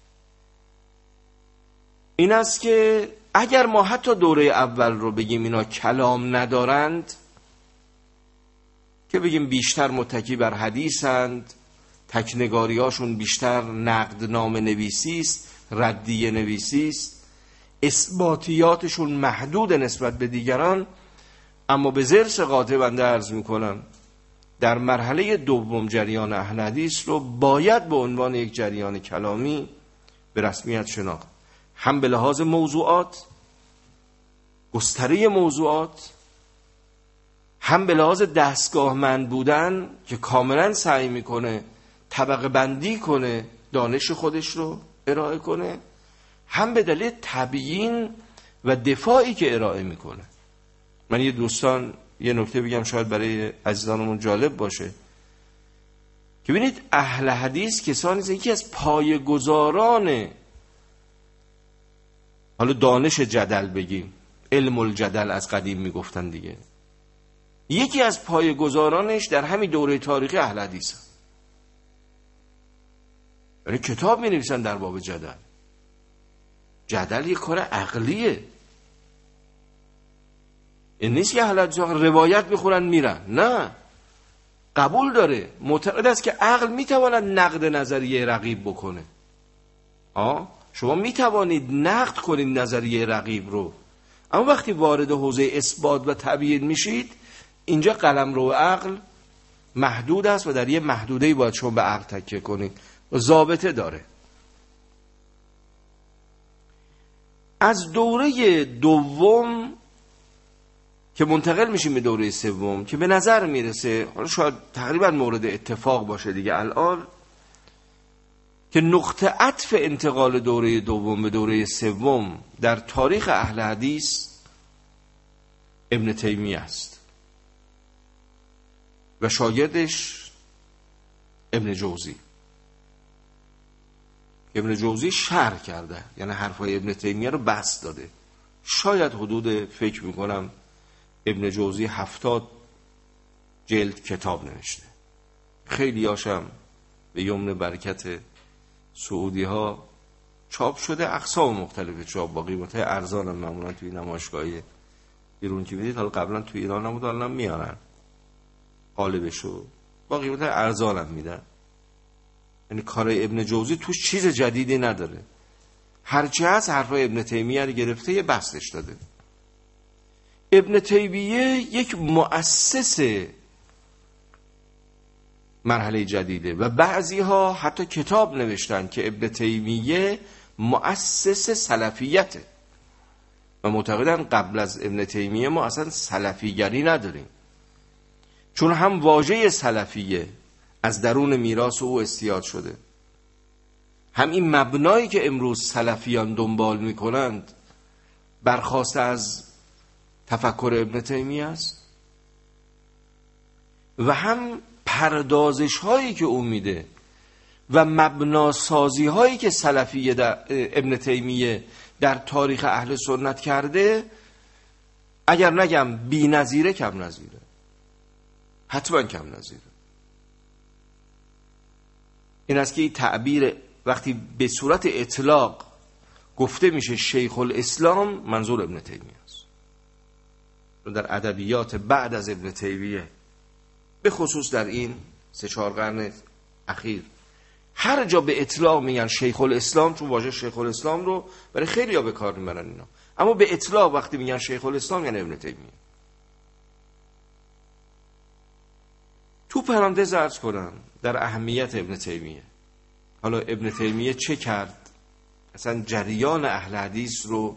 این است که اگر ما حتی دوره اول رو بگیم اینا کلام ندارند، که بگیم بیشتر متکی بر حدیثند، تکنگاریاشون بیشتر نقدنامه نویسی است، ردیه نویسی است، اثباتیاتشون محدود نسبت به دیگران، اما به ضرس قاطع بنده عرض میکنم در مرحله دوم جریان اهل حدیث رو باید به عنوان یک جریان کلامی به رسمیت شناخت، هم به لحاظ موضوعات، گستره موضوعات، هم به لحاظ دستگاهمند بودن که کاملا سعی میکنه طبقه بندی کنه، دانش خودش رو ارائه کنه، هم به دلیل تبیین و دفاعی که ارائه میکنه. من یه دوستان یه نکته بگم شاید برای عزیزانمون جالب باشه که ببینید اهل حدیث کسانی هستند یکی از پایه‌گذاران، حالا دانش جدل بگیم، علم الجدل از قدیم میگفتن دیگه، یکی از پایه‌گذارانش در همین دوره تاریخی اهل حدیث هست. یعنی کتاب می‌نویسن در باب جدل. جدل یک کار عقلیه. این نیست که اهل حدیث روایت میخورن میرن، نه، قبول داره، معتقد است که عقل میتواند نقد نظریه رقیب بکنه. شما میتوانید نقد کنید نظریه رقیب رو، اما وقتی وارد حوزه اثبات و تبیین میشید، اینجا قلمرو عقل محدود است و در یه محدوده‌ای باید شما به عقل تکیه کنید و ضابطه داره. از دوره دوم که منتقل میشیم به دوره سوم که به نظر میرسه حالا شاید تقریبا مورد اتفاق باشه دیگه الان، که نقطه عطف انتقال دوره دوم به دوره سوم در تاریخ اهل حدیث ابن تیمیه است و شاگردش ابن جوزی. ابن جوزی شرح کرده، یعنی حرفای ابن تیمیه رو بسط داده. شاید حدود فکر میکنم ابن جوزی 70 جلد کتاب نوشته، خیلی هاشم به یمن برکت سعودی ها چاپ شده، اقسام مختلف چاپ با قیمت های ارزان هم معمولا توی نمایشگاهی بیرون که میدید، حالا قبلا توی ایران نبود الان میارن قالبشو با قیمت های ارزان هم میدن. یعنی کار ابن جوزی توش چیز جدیدی نداره، هرچی هست حرفای ابن تیمیه رو گرفته یه بستش داده. ابن تیمیه یک مؤسس مرحله جدیده و بعضی ها حتی کتاب نوشتن که ابن تیمیه مؤسس سلفیته و معتقدن قبل از ابن تیمیه ما اصلا سلفیگری نداریم، چون هم واژه سلفیه از درون میراث او استیاد شده، هم این مبنایی که امروز سلفیان دنبال میکنند برخواسته از تفکر ابن تیمیه است، و هم پردازش هایی که او میده و مبناسازی هایی که سلفیه ابن تیمیه در تاریخ اهل سنت کرده، اگر نگم بی نظیره کم نظیره، حتما کم نظیره. این است که این تعبیر وقتی به صورت اطلاق گفته میشه شیخ الاسلام، منظور ابن تیمیه است. در ادبیات بعد از ابن تیمیه به خصوص در این 3-4 قرن اخیر هر جا به اطلاق میگن شیخ الاسلام، چون واژه شیخ الاسلام رو برای خیلی ها به کار میبرن اینا، اما به اطلاق وقتی میگن شیخ الاسلام یعنی ابن تیمیه. تو پرانتز عرض کنم در اهمیت ابن تیمیه، حالا ابن تیمیه چه کرد؟ اصلا جریان اهل حدیث رو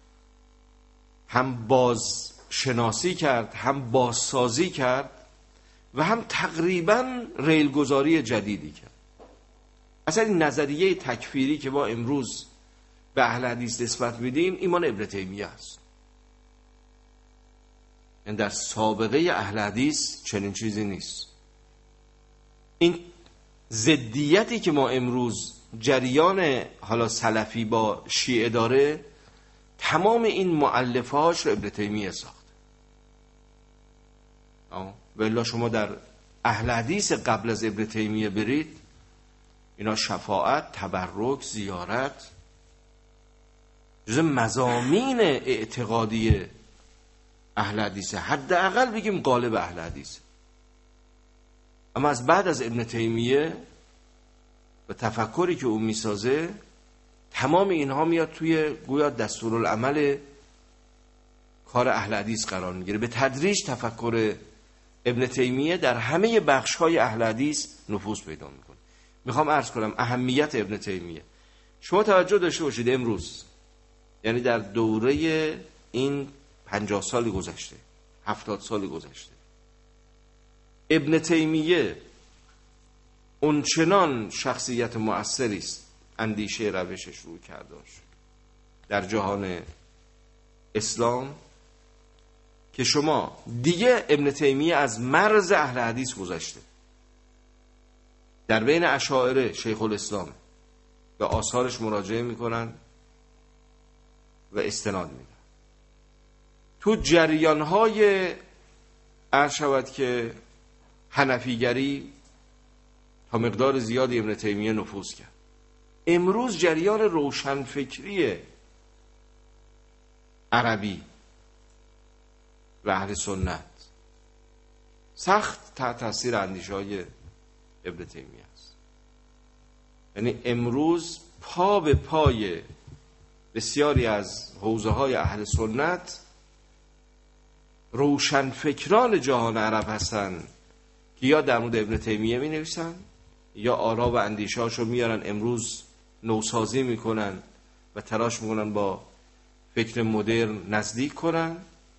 هم باز شناسی کرد، هم بازسازی کرد و هم تقریبا ریلگذاری جدیدی کرد. اصلا این نظریه تکفیری که ما امروز به اهل حدیث نسبت میدیم ایمان ابن تیمیه است. یعنی در سابقه اهل حدیث چنین چیزی نیست. این ضدیتی که ما امروز جریان حالا سلفی با شیعه داره، تمام این مؤلفه‌هاش رو ابن تیمیه ساخت. والا شما در اهل حدیث قبل از ابن تیمیه برید، اینا شفاعت، تبرک، زیارت جز مضامین اعتقادی اهل حدیث، حداقل بگیم غالب اهل حدیث. اما از بعد از ابن تیمیه و تفکری که او میسازه، تمام اینها میاد توی گویا دستورالعمل کار اهل حدیث قرار میگیره. به تدریج تفکر ابن تیمیه در همه بخش‌های اهل حدیث نفوذ پیدا میکنه. میخوام عرض کنم اهمیت ابن تیمیه. شما توجه داشته باشید امروز، یعنی در دوره این 50 سال گذشته، 70 سال گذشته، ابن تیمیه اونچنان شخصیت مؤثری است، اندیشه روشش رو کرداش در جهان اسلام که شما دیگه ابن تیمیه از مرز اهل حدیث گذشته. در بین اشاعره شیخ الاسلام به آثارش مراجعه میکنن و استناد میدن. تو جریانهای عرض شود که حنفیگری تا مقدار زیادی ابن تیمیه نفوذ کرد. امروز جریان روشنفکری عربی و اهل سنت سخت تحت تاثیر اندیشه‌های ابن تیمیه است. یعنی امروز پا به پای بسیاری از حوزه‌های اهل سنت روشنفکران جهان عرب هستند که یا در مورد ابن تیمیه می نویسن یا آرا و اندیشه‌هاشو میارن امروز نوسازی میکنن و تلاش میکنن با فکر مدرن نزدیک کنن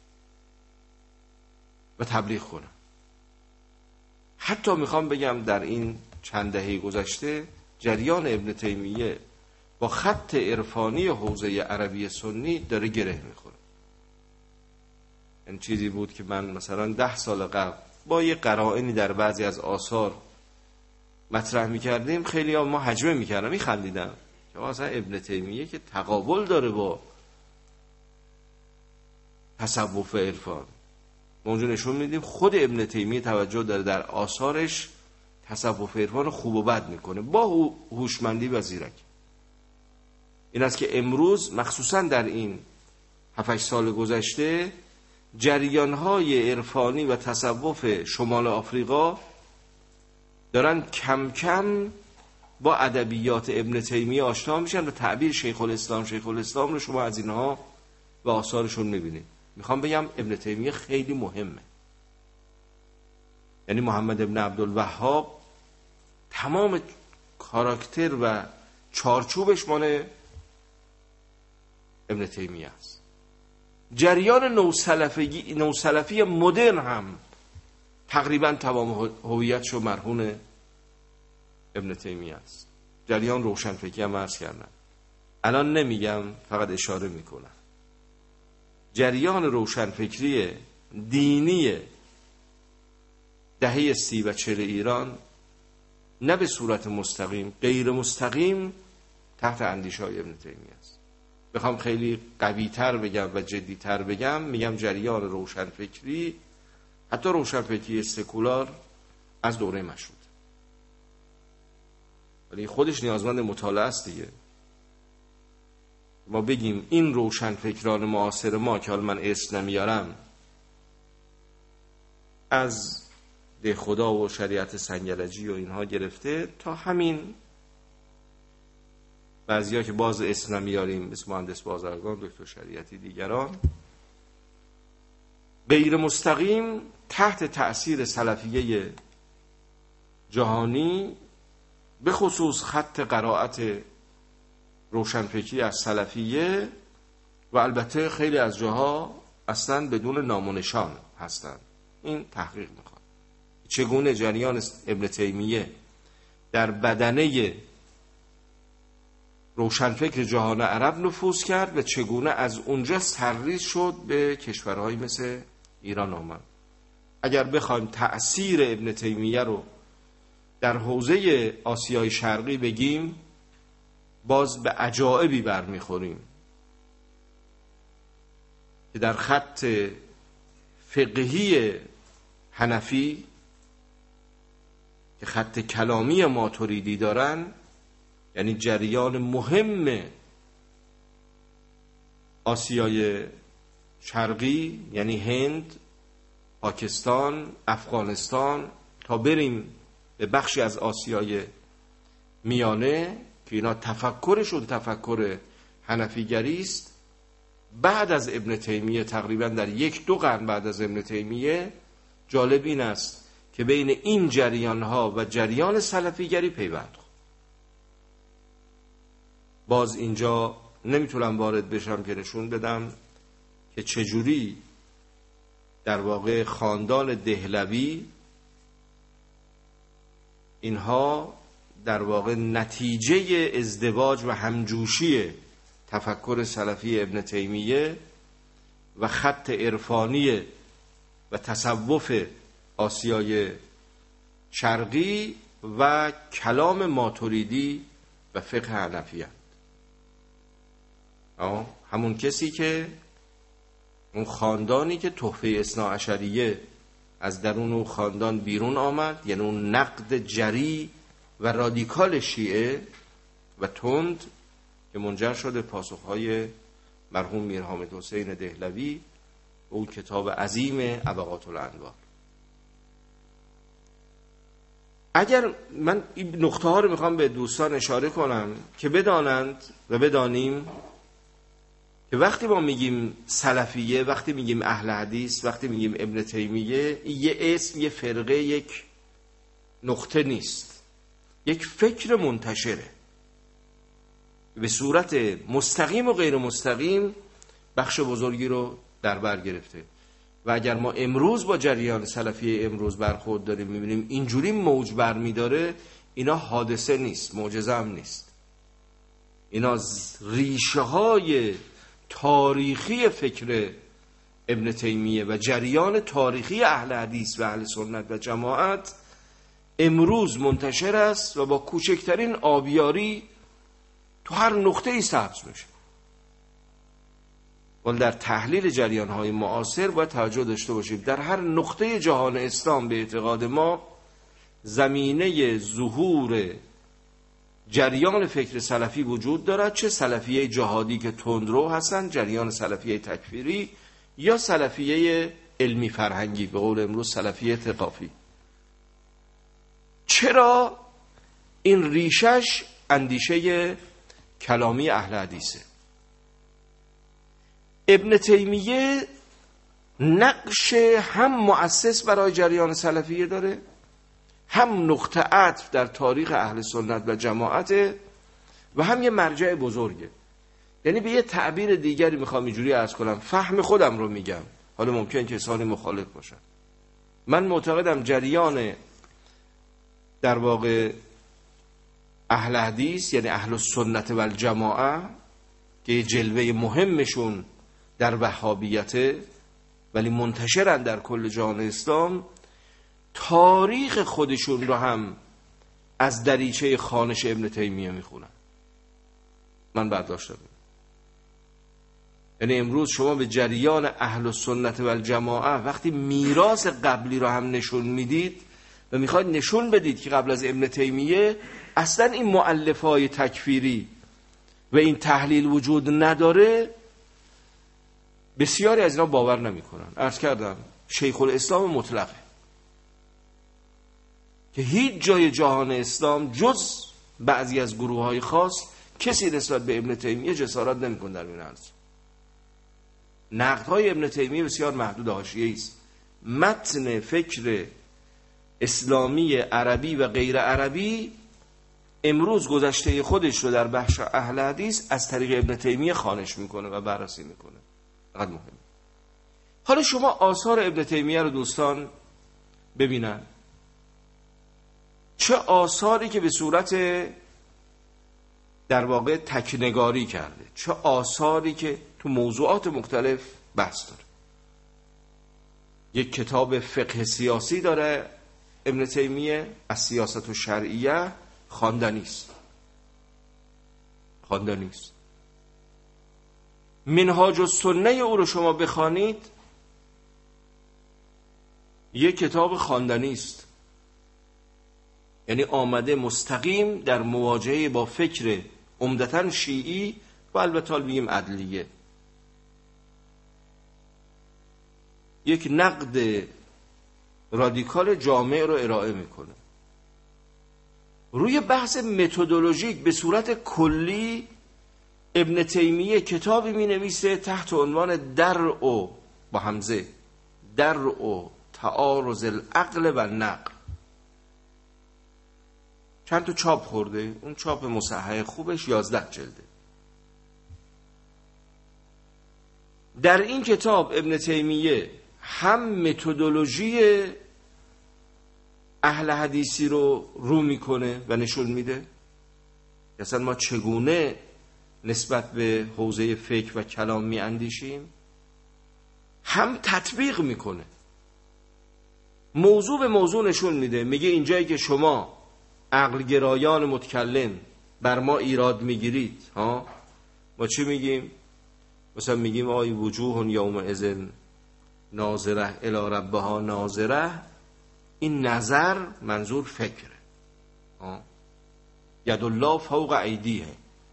و تبلیغ کنن. حتی میخوام بگم در این چند دهه گذشته جریان ابن تیمیه با خط عرفانی حوزه عربی سنی داره گره میخوره. این چیزی بود که من مثلا 10 سال قبل با یه قرائنی در بعضی از آثار مطرح میکردیم، خیلی ها ما هجمه میکردم، میخندیدم که اصلا ابن تیمیه که تقابل داره با تصوف عرفان. ما اونجا نشون میدیم خود ابن تیمیه توجه داره در آثارش تصوف عرفان خوب و بد میکنه با هوشمندی و زیرکی. این است که امروز مخصوصا در این 7-8 سال گذشته جریانهای عرفانی و تصوف شمال آفریقا دارن کم کم با ادبیات ابن تیمیه آشنا میشن و تعبیر شیخ الاسلام رو شما از اینها و آثارشون میبینید. میخوام بگم ابن تیمیه خیلی مهمه. یعنی محمد ابن عبدالوهاب تمام کاراکتر و چارچوبش مال ابن تیمیه است. جریان نوسلفی مدرن هم تقریبا تمام هویتشو مرهون ابن تیمیه است. جریان روشنفکری هم عرض کردن، الان نمیگم، فقط اشاره میکنم. جریان روشنفکری دینی دهه 30 و 40 ایران نه به صورت مستقیم، غیر مستقیم تحت اندیشه‌های ابن تیمیه است. بخوام خیلی قوی‌تر بگم و جدی‌تر بگم، میگم جریان روشنفکری، حتی روشنفکری سکولار، از دوره مشروطه. ولی خودش نیازمند مطالعه است دیگه. ما بگیم این روشنفکران معاصر ما که حالا من اسم نمیارم، از ده خدا و شریعت سنگلجی و اینها گرفته تا همین بعضیا که باز اسم نمیاریم، مثل مهندس بازرگان، دکتر شریعتی، دیگران، غیر مستقیم تحت تأثیر سلفیه جهانی، به خصوص خط قرائت روشنفکری از سلفیه و البته خیلی از جاها اصلا بدون نام و نشان هستند. این تحقیق میخواد چگونه جریان ابن تیمیه در بدنه روشنفکر جهان عرب نفوذ کرد و چگونه از اونجا سرریز شد به کشورهای مثل ایران آمد. اگر بخوایم تأثیر ابن تیمیه رو در حوزه آسیای شرقی بگیم، باز به عجایبی برمیخوریم که در خط فقهی حنفی که خط کلامی ماتوریدی دارن، یعنی جریان مهم آسیای شرقی، یعنی هند، پاکستان، افغانستان، تا بریم به بخشی از آسیای میانه که اینا تفکرشون تفکر حنفیگری است. بعد از ابن تیمیه، تقریبا در 1-2 قرن بعد از ابن تیمیه، جالب این است که بین این جریان‌ها و جریان سلفیگری پیوند خورد. باز اینجا نمیتونم وارد بشم که نشون بدم که چجوری در واقع خاندان دهلوی اینها در واقع نتیجه ازدواج و همجوشی تفکر سلفی ابن تیمیه و خط عرفانی و تصوف آسیای شرقی و کلام ماتوریدی و فقه حنفی. همون کسی که اون خاندانی که تحفه اثناعشریه از درون اون خاندان بیرون آمد، یعنی اون نقد جری و رادیکال شیعه و تند که منجر شده پاسخهای مرحوم میر حامد حسین دهلوی و اون کتاب عظیم ابقات الانوار. اگر من این نقطه ها رو میخوام به دوستان اشاره کنم که بدانند و بدانیم که وقتی ما میگیم سلفیه، وقتی میگیم اهل حدیث، وقتی میگیم ابن تیمیه، یه اسم، یه فرقه، یک نقطه نیست، یک فکر منتشره به صورت مستقیم و غیر مستقیم بخش بزرگی رو در بر گرفته. و اگر ما امروز با جریان سلفیه امروز برخورد داریم میبینیم اینجوری موج برمی داره، اینا حادثه نیست، معجزه هم نیست، اینا ریشه های تاریخی فکر ابن تیمیه و جریان تاریخی اهل حدیث و اهل سنت و جماعت امروز منتشر است و با کوچکترین آبیاری تو هر نقطه‌ای سبز میشه. ولی در تحلیل جریان‌های معاصر باید توجه داشته باشیم در هر نقطه جهان اسلام به اعتقاد ما زمینه ظهور جریان فکر سلفی وجود دارد، چه سلفیه جهادی که تندرو هستند، جریان سلفیه تکفیری، یا سلفیه علمی فرهنگی به قول امروز سلفیه ثقافی. چرا؟ این ریشش اندیشه کلامی اهل حدیثه. ابن تیمیه نقش هم مؤسس برای جریان سلفیه داره، هم نقطه عطف در تاریخ اهل سنت و جماعت و هم یه مرجع بزرگه. یعنی به یه تعبیر دیگری میخوام اینجوری عرض کنم، فهم خودم رو میگم، حالا ممکن که کسانی مخالف باشن. من معتقدم جریان در واقع اهل حدیث یعنی اهل سنت و الجماعه که جلوه مهمشون در وهابیت ولی منتشرن در کل جهان اسلام، تاریخ خودشون رو هم از دریچه خوانش ابن تیمیه میخونن. من برداشتم. یعنی امروز شما به جریان اهل سنت و الجماعه وقتی میراث قبلی رو هم نشون میدید و میخواید نشون بدید که قبل از ابن تیمیه اصلا این مؤلفه‌های تکفیری و این تحلیل وجود نداره، بسیاری از اینا باور نمیکنن. عرض کردم شیخ الاسلام مطلقه که هیچ جای جهان اسلام جز بعضی از گروه‌های خاص کسی نسبت به ابن تیمیه جسارت نمی‌کنه در این عرض. نقدهای ابن تیمیه بسیار محدود حاشیه‌ای است. متن فکر اسلامی عربی و غیر عربی امروز گذشته خودش رو در بخش اهل حدیث از طریق ابن تیمیه خوانش میکنه و بررسی میکنه. فقط مهمه. حالا شما آثار ابن تیمیه رو دوستان ببینن، چه آثاری که به صورت در واقع تکنگاری کرده، چه آثاری که تو موضوعات مختلف بحث داره. یک کتاب فقه سیاسی داره ابن تیمیه، از سیاست و شرعیه، خواندنی است. منهاج السنه او رو شما بخوانید، یک کتاب خواندنی است. یعنی آمده مستقیم در مواجهه با فکر عمدتاً شیعی و البته بگیم عدلیه، یک نقد رادیکال جامع رو ارائه میکنه. روی بحث متدولوژیک به صورت کلی ابن تیمیه کتابی می نویسه تحت عنوان درء با همزه درء تعارض العقل و نقل. چند تا چاپ خورده، اون چاپ مصحح خوبش 11 جلده. در این کتاب ابن تیمیه هم متدولوژی اهل حدیثی رو میکنه و نشون میده اصلا ما چگونه نسبت به حوزه فکر و کلام می اندیشیم، هم تطبیق میکنه. موضوع به موضوع نشون میده. میگه اینجایی که شما عقل گرایان متکلم بر ما ایراد میگیرید، ما چی میگیم؟ مثلا میگیم آی وجوه یومئذ ناظره الی ربها ناظره. این نظر منظور فکره. ید الله فوق ایدیه،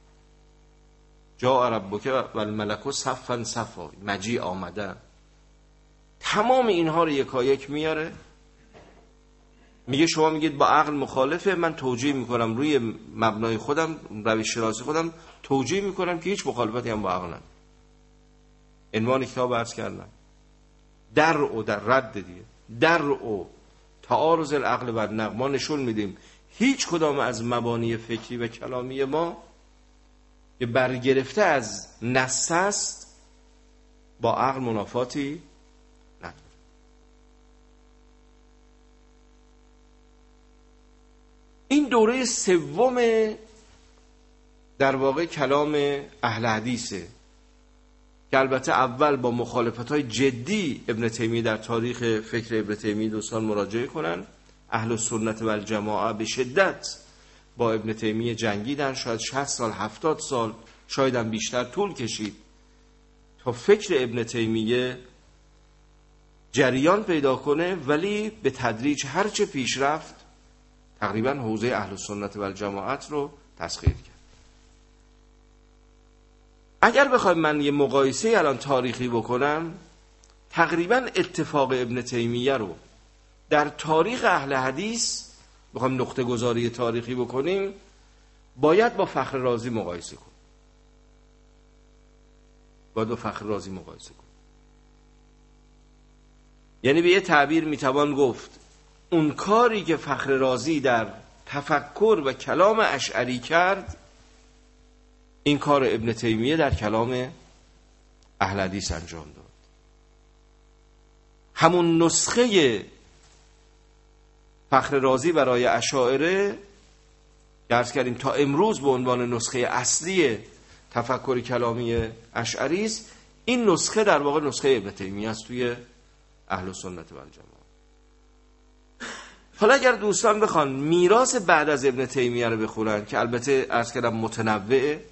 جاء ربک و الملک صفا صفا، مجیء آمده. تمام اینها رو یکایک میاره. میگه شما میگید با عقل مخالفه، من توجیه میکنم روی مبنای خودم، روش شناسی خودم توجیه میکنم که هیچ مخالفتی هم با عقل نداره. عنوان کتاب عرض کردم درء در رد دیگه، درء تعارض العقل و النقل. ما نشون میدیم هیچ کدام از مبانی فکری و کلامی ما که برگرفته از نص است با عقل منافاتی نداره. این دوره سوم در واقع کلام اهل حدیثه که البته اول با مخالفت‌های جدی ابن تیمیه در تاریخ فکر ابن تیمیه دوستان مراجعه کنن. اهل سنت و الجماعه به شدت با ابن تیمیه جنگیدن، شاید 60 سال 70 سال شاید هم بیشتر طول کشید تا فکر ابن تیمیه جریان پیدا کنه، ولی به تدریج هرچه پیش رفت تقریبا حوزه اهل سنت و الجماعت رو تسخیر کرد. اگر بخوایم من یه مقایسه الان تاریخی بکنم، تقریبا اتفاق ابن تیمیه رو در تاریخ اهل حدیث بخوایم نقطه گذاری تاریخی بکنیم، باید با فخر رازی مقایسه کنیم. یعنی به یه تعبیر میتوان گفت اون کاری که فخر رازی در تفکر و کلام اشعری کرد، این کار ابن تیمیه در کلام اهل حدیث انجام داد. همون نسخه فخر رازی برای اشاعره که عرض کردیم تا امروز به عنوان نسخه اصلی تفکر کلامی اشعری است، این نسخه در واقع نسخه ابن تیمیه است توی اهل سنت و الجماعه. حالا اگر دوستان بخوان میراث بعد از ابن تیمیه رو بخونن که البته عرض کردم متنوعه،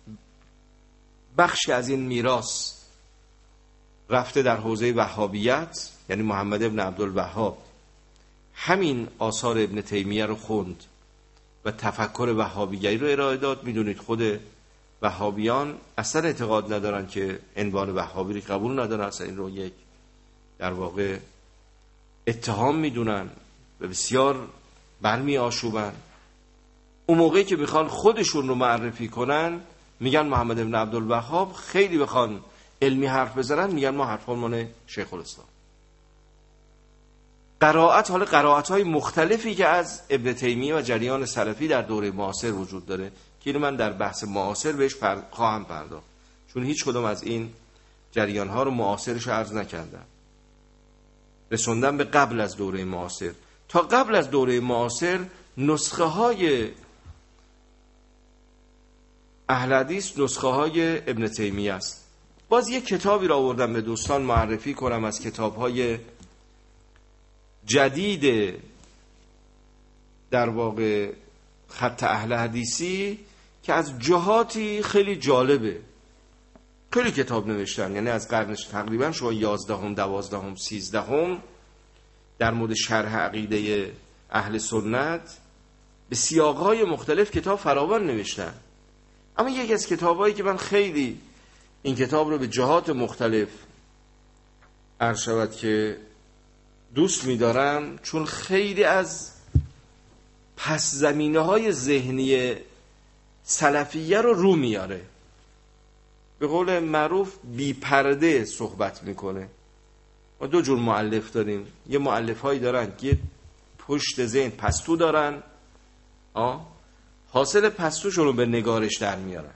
بخشی از این میراث رفته در حوزه وهابیت، یعنی محمد ابن عبدالوهاب همین آثار ابن تیمیه رو خوند و تفکر وهابیگری رو ارائه داد. میدونید خود وهابیان اصلا اعتقاد ندارن که عنوان وهابی رو قبول ندارن، اصلا این رو یک در واقع اتهام میدونن و بسیار برمی آشوبن. اون موقعی که بخوان خودشون رو معرفی کنن میگن محمد ابن عبدالوهاب، خیلی بخوان علمی حرف بزنن میگن ما حرفان مال شیخ الاسلام. قرائت‌های مختلفی که از ابن تیمیه و جریان سلفی در دوره معاصر وجود داره که من در بحث معاصر بهش خواهم پرداخت، چون هیچ کدوم از این جریان‌ها رو معاصرش عرض نکردم، رسوندم به قبل از دوره معاصر. تا قبل از دوره معاصر نسخه های اهل حدیث نسخه های ابن تیمیه است. باز یک کتابی را آوردم به دوستان معرفی کنم از کتاب‌های جدید در واقع خط اهل حدیثی که از جهاتی خیلی جالبه. خیلی کتاب نوشتن، یعنی از قرنش تقریبا شما 11 12 13 در مورد شرح عقیده اهل سنت به سیاق‌های مختلف کتاب فراوان نوشتن. اما یکی از کتاب‌هایی که من خیلی این کتاب رو به جهات مختلف عرض شود که دوست می‌دارم، چون خیلی از پس زمینه‌های ذهنی سلفیه رو میاره، به قول معروف بی پرده صحبت میکنه. ما دو جور مؤلف داریم، یه مؤلف هایی دارن که پشت ذهن پستو دارن، حاصل پستوشون رو به نگارش در میارن.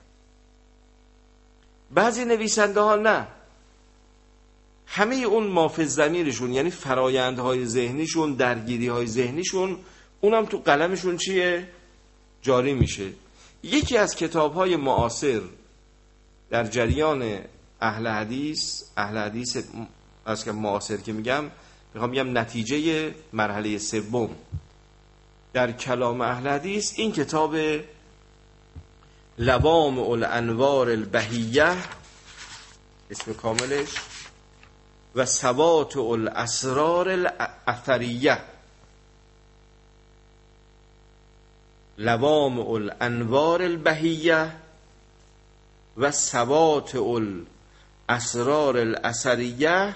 بعضی نویسنده ها نه، همه اون مافز ضمیرشون یعنی فرایندهای ذهنیشون، درگیریهای ذهنیشون، اونم تو قلمشون چیه؟ جاری میشه. یکی از کتاب‌های معاصر در جریان اهل حدیث از که معاصر که میگم میخوام بگم نتیجه مرحله سوم در کلام اهل حدیث، این کتاب لوامع الانوار البهیه اسم کاملش و ثبات الاسرار الاثریه، لوامع الانوار البهیه و ثبات الاسرار الاثریه،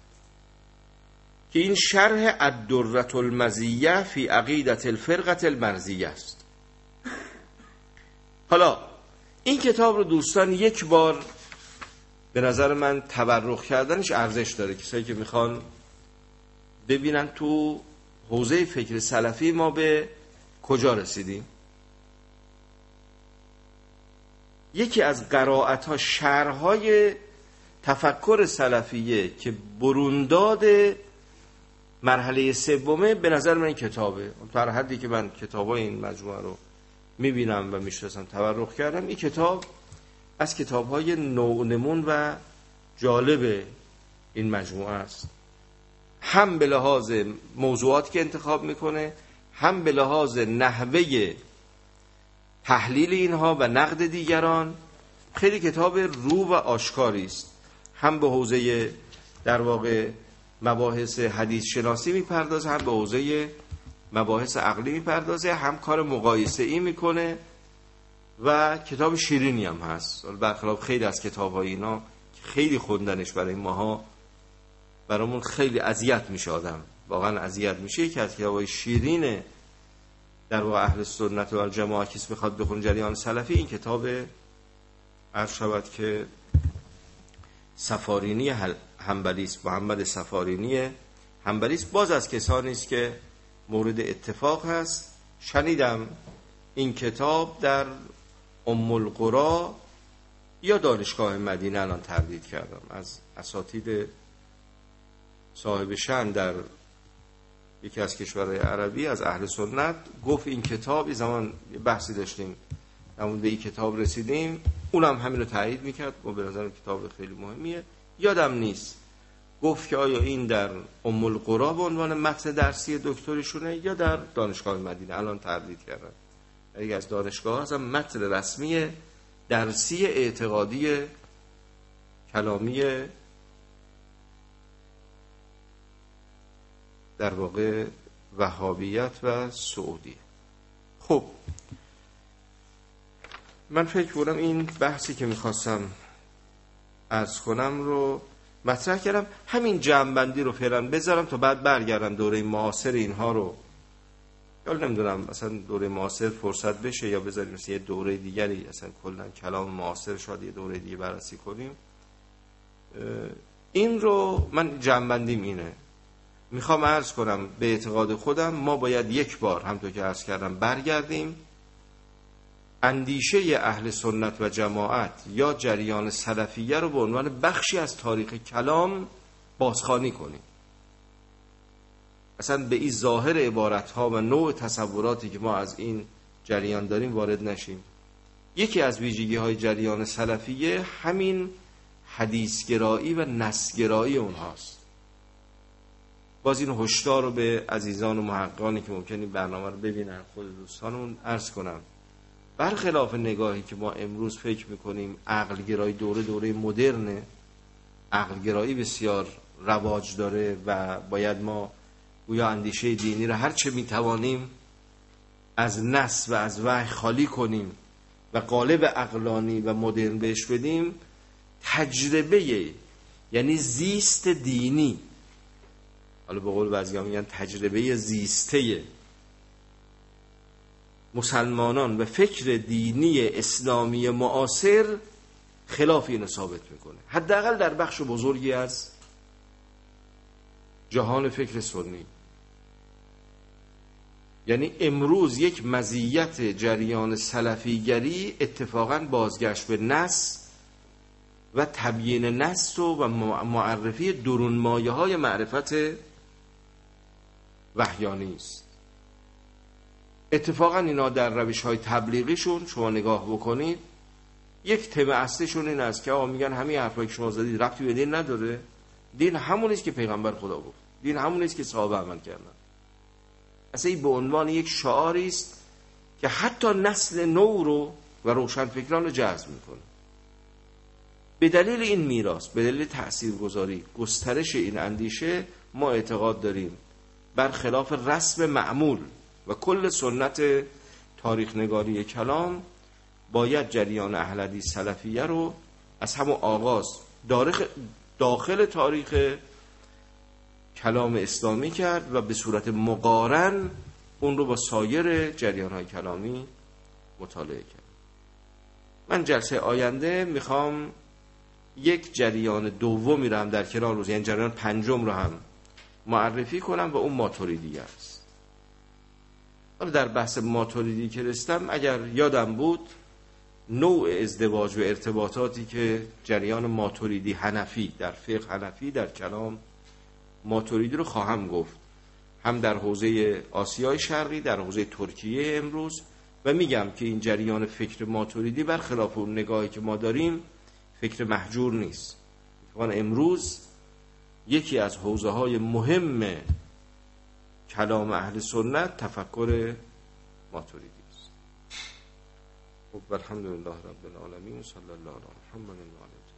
که این شرح الدرة المزیه فی عقیدة الفرقة المرضیه است. حالا این کتاب رو دوستان یک بار به نظر من تبرک کردنش ارزش داره. کسایی که میخوان ببینن تو حوزه فکر سلفی ما به کجا رسیدیم. یکی از قرائت‌ها شرح‌های تفکر سلفیه که برونداد مرحله سومه به نظر من این کتابه. در حدی که من کتابای این مجموعه رو میبینم و میشناسم تبرک کردم، این کتاب از کتاب‌های نونمون و جالب این مجموعه است، هم به لحاظ موضوعات که انتخاب میکنه، هم به لحاظ نحوه تحلیل اینها و نقد دیگران. خیلی کتاب رو و آشکاری است، هم به حوزه در واقع مباحث حدیث شناسی میپردازه، هم به حوزه مباحث عقلی میپردازه، هم کار مقایسه ای میکنه و کتاب شیرینی هم هست. برخلاف خیلی از کتاب‌های اینا که خیلی خوندنش برای ماها برامون خیلی اذیت میشه، آدم واقعا اذیت میشه. که از کتاب‌های شیرین در واقع اهل سنت و الجماعه کسی بخواد بخونه جریان سلفی، این کتاب عرض شود که سفارینی حنبلی است، محمد سفارینی حنبلی است. باز از کسانی است که مورد اتفاق هست. شنیدم این کتاب در ام القری یا دانشگاه مدینه الان تردید کردم، از اساتید صاحب شأن در یکی از کشورهای عربی از اهل سنت گفت این کتاب، یه زمان بحثی داشتیم همون به این کتاب رسیدیم، اونم همین رو تایید میکرد. ما به نظر کتاب خیلی مهمیه. یادم نیست گفت که آیا این در ام القری به عنوان متن درسی دکترشونه یا در دانشگاه مدینه. الان تردید کردن، اگه از دانشگاه هست متن رسمی درسی اعتقادی کلامی در واقع وهابیت و سعودی. خب من فکر کنم این بحثی که میخواستم عرض کنم رو مطرح کردم. همین جمع‌بندی رو فعلا بذارم تا بعد برگردم دوره معاصر اینها رو، یا نمیدونم مثلا دوره معاصر فرصت بشه یا بذاریم مثلا یه دوره دیگری اصلا کلا کلام معاصر شاید یه دوره دیگه بررسی کنیم. این رو من جمع‌بندیم اینه، میخوام عرض کنم به اعتقاد خودم ما باید یک بار همونطور که عرض کردم برگردیم اندیشه اهل سنت و جماعت یا جریان سلفیه رو به عنوان بخشی از تاریخ کلام بازخوانی کنیم. اصلا به این ظاهر عبارتها و نوع تصوراتی که ما از این جریان داریم وارد نشیم. یکی از ویژگی‌های جریان سلفیه همین حدیثگرایی و نصگرایی اونهاست. باز این هشدار رو به عزیزان و محققانی که ممکنه برنامه رو ببینن، خود دوستانمون عرض کنم، برخلاف نگاهی که ما امروز فکر میکنیم عقلگرایی دوره مدرنه، عقلگرایی بسیار رواج داره و باید ما گویا اندیشه دینی رو هر چه میتوانیم از نص و از وحی خالی کنیم و قالب عقلانی و مدرن بهش بدیم. تجربه یعنی زیست دینی، حالا به قول بعضی‌ها میگن تجربه زیسته مسلمانان و فکر دینی اسلامی معاصر خلاف اینو ثابت میکنه، حداقل در بخش بزرگی از جهان فکر سنی. یعنی امروز یک مزیت جریان سلفیگری اتفاقاً بازگشت به نص و تبیین نص و معرفی درون مایه های معرفت وحیانی است. اتفاقا اینا در روش های تبلیغیشون شما نگاه بکنید، یک تم اصلیشون این است که آقا میگن همین حرفایی که شما زدید ربطی به دین نداره، دین همونیست که پیغمبر خدا گفت. دین همون نیست که صحابه عمل کردن. اصلا این به عنوان یک شعاری است که حتی نسل نو رو و روشنفکران رو جذب میکنه. به دلیل این میراث، به دلیل تاثیرگذاری، گسترش این اندیشه، ما اعتقاد داریم برخلاف رسم معمول و کل سنت تاریخ نگاری کلام، باید جریان اهل حدیث سلفیه رو از همون آغاز داخل تاریخ کلام اسلامی کرد و به صورت مقارن اون رو با سایر جریان‌های کلامی مطالعه کرد. من جلسه آینده میخوام یک جریان دومی رو هم در کنار روز، یعنی جریان پنجم رو هم معرفی کنم و اون ماتوریدیه است. حالا در بحث ماتوریدی که رسیدم، اگر یادم بود نوع ازدواج و ارتباطاتی که جریان ماتوریدی حنفی در فقه حنفی در کلام ماتوریدی رو خواهم گفت، هم در حوزه آسیای شرقی، در حوزه ترکیه امروز، و میگم که این جریان فکر ماتوریدی برخلاف اون نگاهی که ما داریم فکر محجور نیست. امروز یکی از حوزه های مهم کلام اهل سنت تفکر ماتوریدی است. و الحمدلله رب العالمین، صلی الله علی محمد و آله.